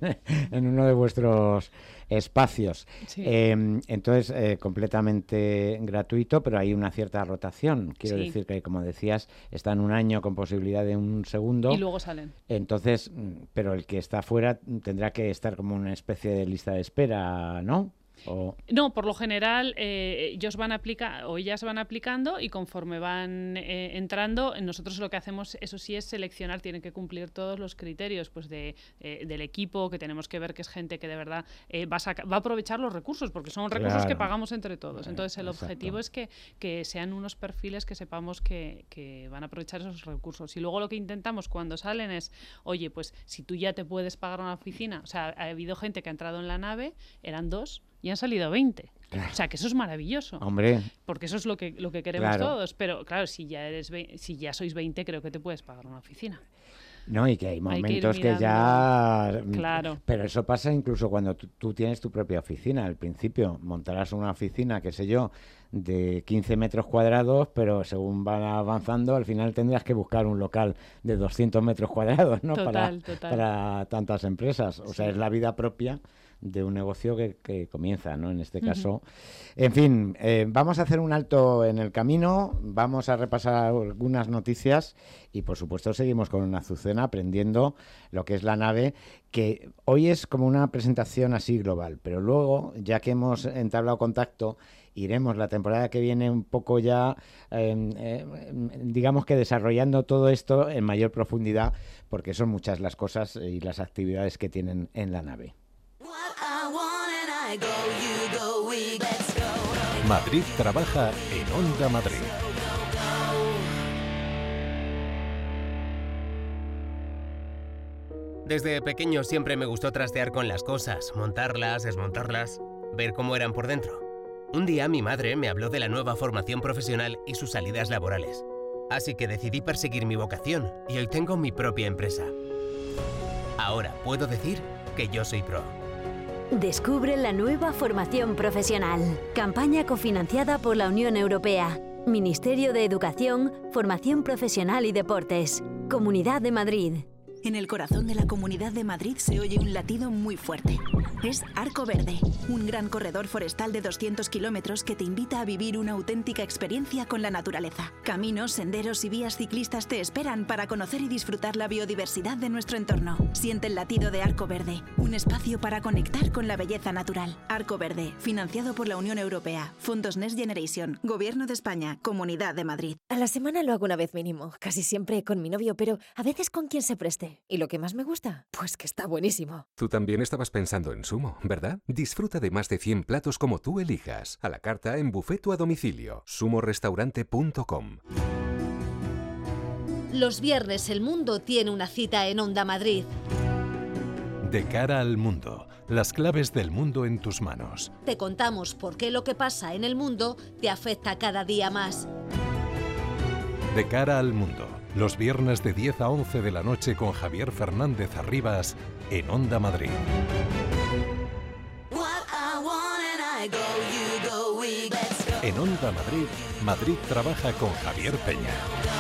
en uno de vuestros espacios. Sí. Entonces, completamente gratuito, pero hay una cierta rotación. Quiero decir que, como decías, están un año con posibilidad de un segundo. Y luego salen. Entonces, pero el que está fuera tendrá que estar como una especie de lista de espera, ¿no? No, por lo general ellos van o ellas van aplicando, y conforme van entrando, nosotros lo que hacemos, eso sí, es seleccionar. Tienen que cumplir todos los criterios, pues del equipo, que tenemos que ver que es gente que de verdad va a aprovechar los recursos, porque son recursos que pagamos entre todos. Entonces el objetivo es que sean unos perfiles que sepamos que van a aprovechar esos recursos. Y luego lo que intentamos cuando salen es, oye, pues si tú ya te puedes pagar una oficina, o sea, ha habido gente que ha entrado en la nave, eran 2 y han salido 20. O sea, que eso es maravilloso. Hombre. Porque eso es lo que queremos todos. Pero claro, si ya sois 20, creo que te puedes pagar una oficina. No, y que hay momentos que ya... Claro. Pero eso pasa incluso cuando tú tienes tu propia oficina. Al principio montarás una oficina, qué sé yo, de 15 metros cuadrados, pero según van avanzando, al final tendrás que buscar un local de 200 metros cuadrados, ¿no? Total. Para tantas empresas. O sea, es la vida propia de un negocio que comienza, ¿no? En este caso. En fin, vamos a hacer un alto en el camino, vamos a repasar algunas noticias y, por supuesto, seguimos con Azucena aprendiendo lo que es la nave, que hoy es como una presentación así global, pero luego, ya que hemos entablado contacto, iremos la temporada que viene un poco ya, digamos que desarrollando todo esto en mayor profundidad, porque son muchas las cosas y las actividades que tienen en la nave. Madrid trabaja en Onda Madrid. Desde pequeño siempre me gustó trastear con las cosas, montarlas, desmontarlas, ver cómo eran por dentro. Un día mi madre me habló de la nueva formación profesional y sus salidas laborales. Así que decidí perseguir mi vocación y hoy tengo mi propia empresa. Ahora puedo decir que yo soy pro. Descubre la nueva formación profesional. Campaña cofinanciada por la Unión Europea. Ministerio de Educación, Formación Profesional y Deportes. Comunidad de Madrid. En el corazón de la Comunidad de Madrid se oye un latido muy fuerte. Es Arco Verde, un gran corredor forestal de 200 kilómetros que te invita a vivir una auténtica experiencia con la naturaleza. Caminos, senderos y vías ciclistas te esperan para conocer y disfrutar la biodiversidad de nuestro entorno. Siente el latido de Arco Verde, un espacio para conectar con la belleza natural. Arco Verde, financiado por la Unión Europea, Fondos Next Generation, Gobierno de España, Comunidad de Madrid. A la semana lo hago una vez mínimo, casi siempre con mi novio, pero a veces con quien se preste. ¿Y lo que más me gusta? Pues que está buenísimo. Tú también estabas pensando en Sumo, ¿verdad? Disfruta de más de 100 platos como tú elijas. A la carta en buffet o a domicilio. sumorestaurante.com. Los viernes el mundo tiene una cita en Onda Madrid. De cara al mundo. Las claves del mundo en tus manos. Te contamos por qué lo que pasa en el mundo te afecta cada día más. De cara al mundo, los viernes de 10 a 11 de la noche con Javier Fernández Arribas en Onda Madrid. En Onda Madrid, Madrid trabaja con Javier Peña.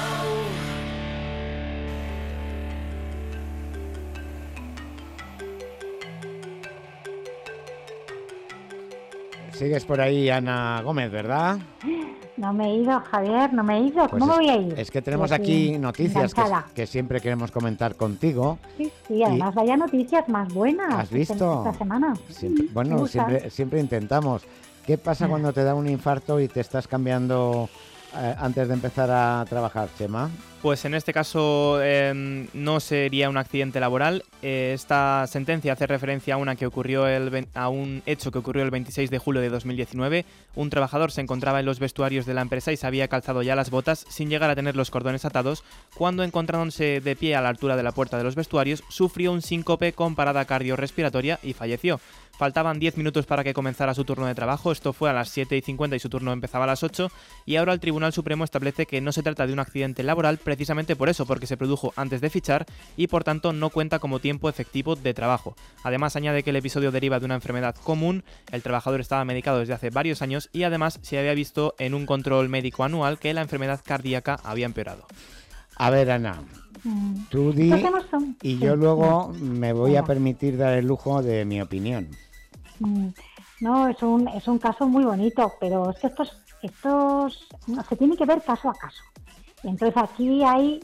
Sigues por ahí, Ana Gómez, ¿verdad? No me he ido, Javier, no me he ido. ¿Cómo Pues me voy a ir? Es que tenemos aquí noticias encantada. que siempre queremos comentar contigo. Sí, además vaya noticias más buenas. ¿Has visto? Esta semana. Siempre, bueno, siempre intentamos. ¿Qué pasa cuando te da un infarto y te estás cambiando antes de empezar a trabajar, Chema? Pues en este caso no sería un accidente laboral. Esta sentencia hace referencia a un hecho que ocurrió el 26 de julio de 2019. Un trabajador se encontraba en los vestuarios de la empresa y se había calzado ya las botas sin llegar a tener los cordones atados, cuando, encontrándose de pie a la altura de la puerta de los vestuarios, sufrió un síncope con parada cardiorrespiratoria y falleció. Faltaban 10 minutos para que comenzara su turno de trabajo. Esto fue a las 7:50 y su turno empezaba a las 8. Y ahora el Tribunal Supremo establece que no se trata de un accidente laboral, precisamente por eso, porque se produjo antes de fichar y por tanto no cuenta como tiempo efectivo de trabajo. Además, añade que el episodio deriva de una enfermedad común, el trabajador estaba medicado desde hace varios años y además se había visto en un control médico anual que la enfermedad cardíaca había empeorado. A ver, Ana, tú di y yo luego me voy a permitir dar el lujo de mi opinión. No, es un caso muy bonito, pero es que estos no, se tiene que ver caso a caso. Y entonces aquí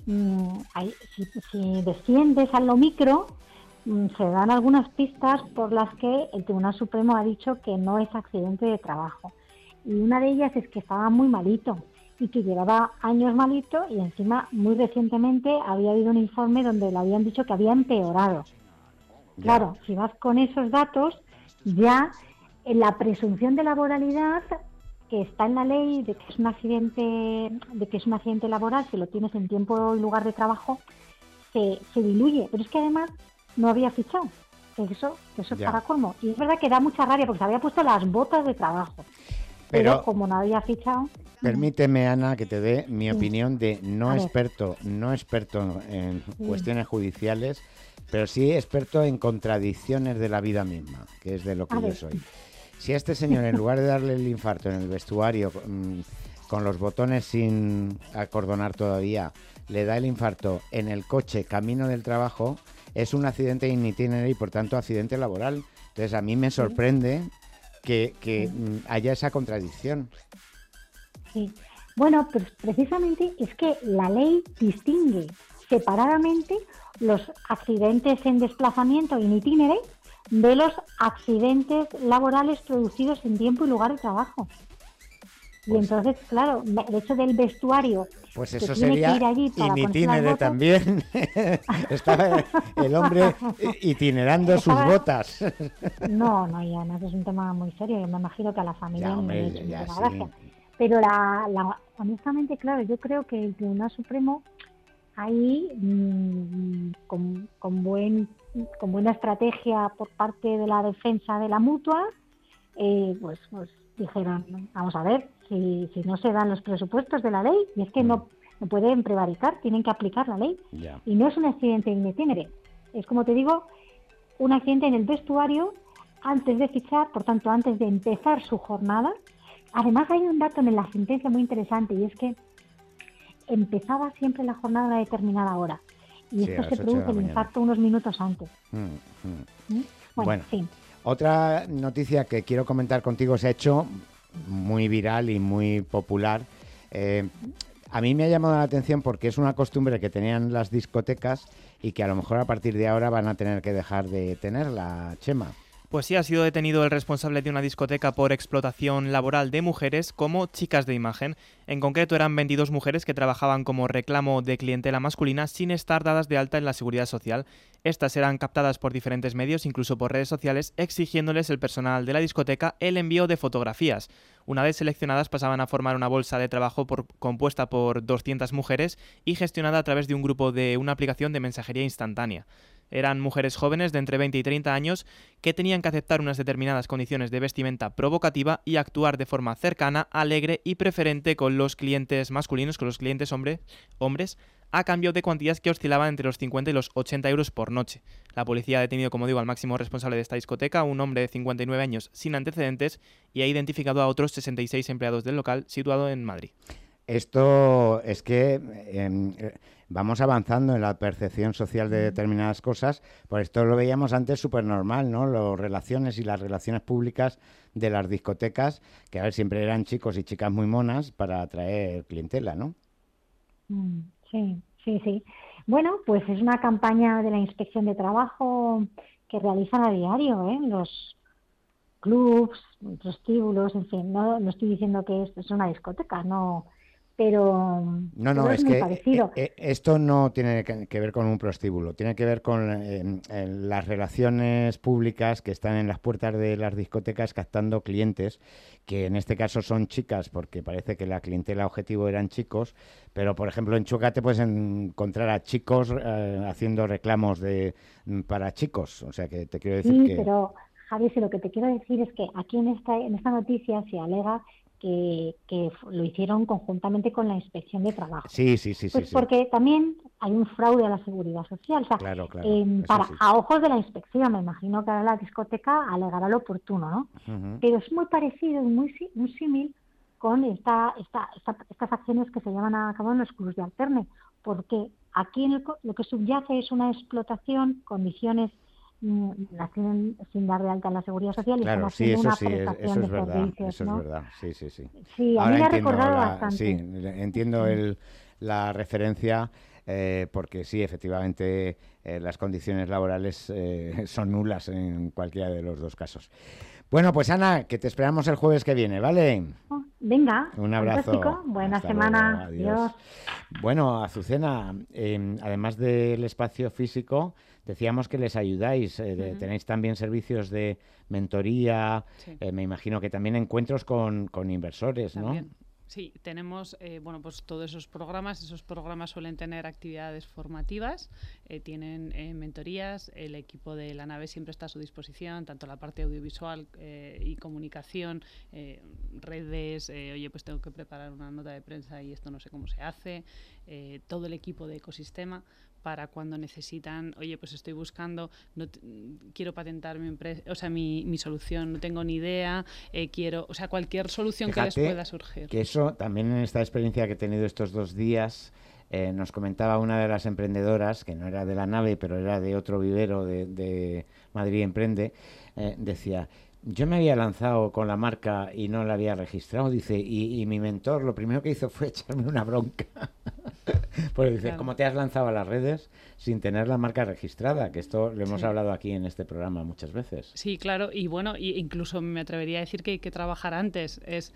si desciendes a lo micro, se dan algunas pistas por las que el Tribunal Supremo ha dicho que no es accidente de trabajo. Y una de ellas es que estaba muy malito y que llevaba años malito, y encima muy recientemente había habido un informe donde le habían dicho que había empeorado. Claro, si vas con esos datos, ya en la presunción de laboralidad que está en la ley de que es un accidente laboral, si lo tienes en tiempo y lugar de trabajo, se diluye. Pero es que además no había fichado. Eso es para colmo. Y es verdad que da mucha rabia porque se había puesto las botas de trabajo. Pero como no había fichado... Permíteme, Ana, que te dé mi opinión de no experto en cuestiones judiciales, pero sí experto en contradicciones de la vida misma, que es de lo que yo soy. Si a este señor, en lugar de darle el infarto en el vestuario con los botones sin acordonar todavía, le da el infarto en el coche camino del trabajo, es un accidente in itinere y por tanto accidente laboral. Entonces a mí me sorprende que haya esa contradicción. Sí. Bueno, pues precisamente es que la ley distingue separadamente los accidentes en desplazamiento in itinere de los accidentes laborales producidos en tiempo y lugar de trabajo. Y entonces, claro, el hecho del vestuario... Pues eso sería in itinere también. Estaba el hombre itinerando sus botas. No, ya no, es un tema muy serio. Yo me imagino que a la familia no le hecho mucha gracia. Pero honestamente, claro, yo creo que el Tribunal Supremo ahí, con buena estrategia por parte de la defensa de la mutua, pues dijeron, vamos a ver, si no se dan los presupuestos de la ley, y es que no pueden prevaricar, tienen que aplicar la ley. Y no es un accidente in itinere, es, como te digo, un accidente en el vestuario antes de fichar, por tanto antes de empezar su jornada. Además hay un dato en la sentencia muy interesante, y es que empezaba siempre la jornada a una determinada hora, y esto se produce el infarto unos minutos antes. Bueno, otra noticia que quiero comentar contigo se ha hecho muy viral y muy popular. A mí me ha llamado la atención porque es una costumbre que tenían las discotecas y que a lo mejor a partir de ahora van a tener que dejar de tenerla, Chema. Pues sí, ha sido detenido el responsable de una discoteca por explotación laboral de mujeres como chicas de imagen. En concreto eran 22 mujeres que trabajaban como reclamo de clientela masculina sin estar dadas de alta en la Seguridad Social. Estas eran captadas por diferentes medios, incluso por redes sociales, exigiéndoles el personal de la discoteca el envío de fotografías. Una vez seleccionadas pasaban a formar una bolsa de trabajo compuesta por 200 mujeres y gestionada a través de un grupo de una aplicación de mensajería instantánea. Eran mujeres jóvenes de entre 20 y 30 años que tenían que aceptar unas determinadas condiciones de vestimenta provocativa y actuar de forma cercana, alegre y preferente con los clientes masculinos, con los clientes hombres, a cambio de cuantías que oscilaban entre los 50 y los 80 euros por noche. La policía ha detenido, como digo, al máximo responsable de esta discoteca, un hombre de 59 años sin antecedentes, y ha identificado a otros 66 empleados del local situado en Madrid. Esto es que vamos avanzando en la percepción social de determinadas cosas, por esto lo veíamos antes súper normal, ¿no? Las relaciones públicas de las discotecas, que a ver, siempre eran chicos y chicas muy monas para atraer clientela, ¿no? Sí. Bueno, pues es una campaña de la Inspección de Trabajo que realizan a diario, los clubs, prostíbulos, en fin, no estoy diciendo que esto es una discoteca, no, pero no, es que muy parecido. Esto no tiene que ver con un prostíbulo, tiene que ver con las relaciones públicas que están en las puertas de las discotecas captando clientes, que en este caso son chicas, porque parece que la clientela objetivo eran chicos, pero por ejemplo en Chueca te puedes encontrar a chicos haciendo reclamos para chicos, o sea que te quiero decir que... Sí, pero Javi, lo que te quiero decir es que aquí en esta noticia se alega que lo hicieron conjuntamente con la Inspección de Trabajo. Sí. Porque también hay un fraude a la seguridad social. O sea, claro. A ojos de la inspección, me imagino que ahora la discoteca alegará lo oportuno, ¿no? Uh-huh. Pero es muy parecido y muy símil con estas acciones que se llevan a cabo en los clubs de alterne, porque aquí lo que subyace es una explotación, condiciones las tienen sin dar de alta en la seguridad social y claro, están haciendo una eso prestación es de verdad, servicios, eso ¿no? es verdad, sí. Sí, a ahora mí me ha recordado bastante. Sí, entiendo la referencia, porque sí, efectivamente, las condiciones laborales son nulas en cualquiera de los dos casos. Bueno, pues Ana, que te esperamos el jueves que viene, ¿vale? Venga, un abrazo. Fantástico. Buena Hasta semana. Luego. Adiós. Bueno, Azucena, además del espacio físico, decíamos que les ayudáis, tenéis también servicios de mentoría, sí. Me imagino que también encuentros con inversores, también. ¿No? Sí, tenemos pues todos esos programas suelen tener actividades formativas, tienen mentorías, el equipo de la nave siempre está a su disposición, tanto la parte audiovisual y comunicación, redes, oye, pues tengo que preparar una nota de prensa y esto no sé cómo se hace, todo el equipo de ecosistema para cuando necesitan, oye, pues estoy buscando, quiero patentar mi empresa, o sea, mi solución, no tengo ni idea, quiero, o sea, cualquier solución que les pueda surgir. Que eso, también en esta experiencia que he tenido estos 2 días, nos comentaba una de las emprendedoras, que no era de la nave, pero era de otro vivero de Madrid Emprende, decía... Yo me había lanzado con la marca y no la había registrado, dice, y mi mentor lo primero que hizo fue echarme una bronca. Porque dice, claro. ¿Cómo te has lanzado a las redes sin tener la marca registrada? Que esto lo hemos hablado aquí en este programa muchas veces. Sí, claro, y bueno, incluso me atrevería a decir que hay que trabajar antes. Es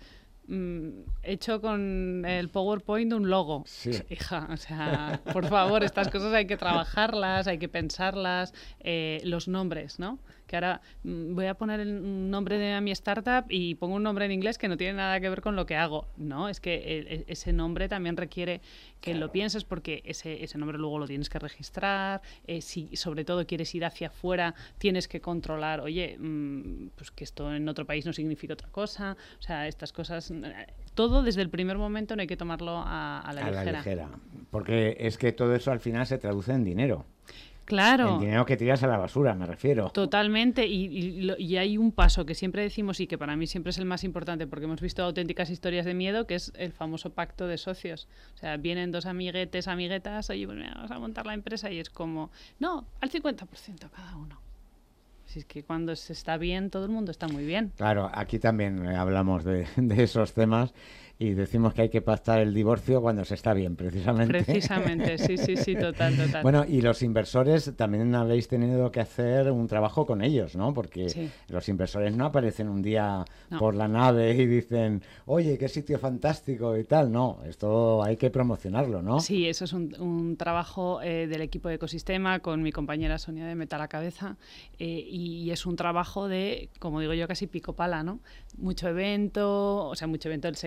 hecho con el PowerPoint un logo. Sí. Hija, o sea, por favor, estas cosas hay que trabajarlas, hay que pensarlas, los nombres, ¿no? Que ahora voy a poner el nombre de mi startup y pongo un nombre en inglés que no tiene nada que ver con lo que hago. No, es que ese nombre también requiere que lo pienses porque ese nombre luego lo tienes que registrar. Si sobre todo quieres ir hacia afuera, tienes que controlar, oye, pues que esto en otro país no significa otra cosa. O sea, estas cosas, todo desde el primer momento no hay que tomarlo a la ligera. Porque es que todo eso al final se traduce en dinero. Claro. El dinero que tiras a la basura, me refiero. Totalmente, y hay un paso que siempre decimos y que para mí siempre es el más importante porque hemos visto auténticas historias de miedo, que es el famoso pacto de socios. O sea, vienen 2 amiguetas, oye, pues mira, vamos a montar la empresa y es como, no, al 50% cada uno. Si es que cuando se está bien, todo el mundo está muy bien. Claro, aquí también hablamos de esos temas y decimos que hay que pactar el divorcio cuando se está bien, precisamente. Precisamente, sí, total. Bueno, y los inversores también habéis tenido que hacer un trabajo con ellos, ¿no? Porque los inversores no aparecen un día por la nave y dicen, oye, qué sitio fantástico y tal. No, esto hay que promocionarlo, ¿no? Sí, eso es un trabajo del equipo de ecosistema con mi compañera Sonia de Meta a la cabeza y es un trabajo de, como digo yo, casi pico pala, ¿no? Mucho evento del sector,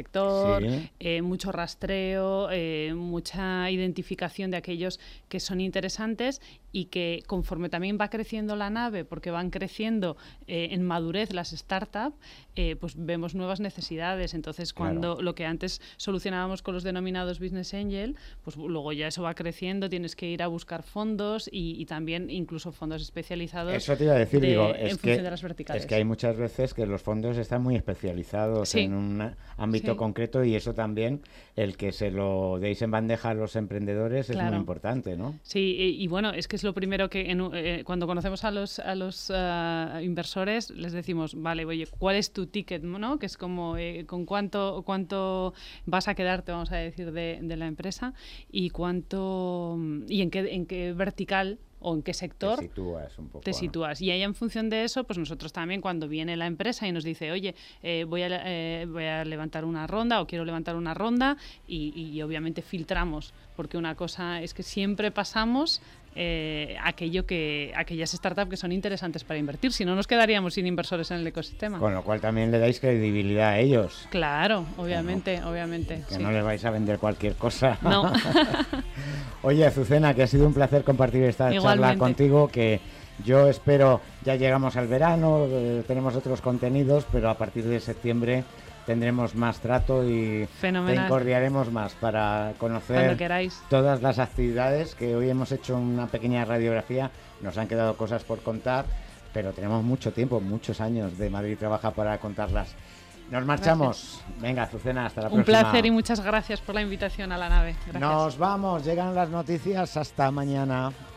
sector, Sí. Mucho rastreo, mucha identificación de aquellos que son interesantes y que conforme también va creciendo la nave, porque van creciendo en madurez las startups, pues vemos nuevas necesidades. Entonces, cuando lo que antes solucionábamos con los denominados Business Angel, pues luego ya eso va creciendo, tienes que ir a buscar fondos y también incluso fondos especializados. Eso te iba a decir, en función de las verticales. Es que hay muchas veces que los fondos están muy especializados en un ámbito concreto, y eso también, el que se lo deis en bandeja a los emprendedores es muy importante, ¿no? Sí, y bueno, es que es lo primero que cuando conocemos a los inversores les decimos, vale, oye, ¿cuál es tu ticket, ¿no? Que es como con cuánto vas a quedarte, vamos a decir, de la empresa, y cuánto y en qué vertical o en qué sector te sitúas un poco, te sitúas. Y ahí, en función de eso, pues nosotros también, cuando viene la empresa y nos dice, oye, voy a levantar una ronda o quiero levantar una ronda, y obviamente filtramos, porque una cosa es que siempre pasamos aquellas startups que son interesantes para invertir, si no nos quedaríamos sin inversores en el ecosistema. Con lo cual también le dais credibilidad a ellos. Claro, obviamente, obviamente. Que no les vais a vender cualquier cosa. No. Oye, Azucena, que ha sido un placer compartir esta charla contigo, que yo espero, ya llegamos al verano, tenemos otros contenidos, pero a partir de septiembre tendremos más trato y te encordiaremos más para conocer todas las actividades, que hoy hemos hecho una pequeña radiografía, nos han quedado cosas por contar, pero tenemos mucho tiempo, muchos años de Madrid Trabaja para contarlas. Nos marchamos. Gracias. Venga, Azucena, hasta la próxima. Un placer y muchas gracias por la invitación a la nave. Gracias. Nos vamos, llegan las noticias, hasta mañana.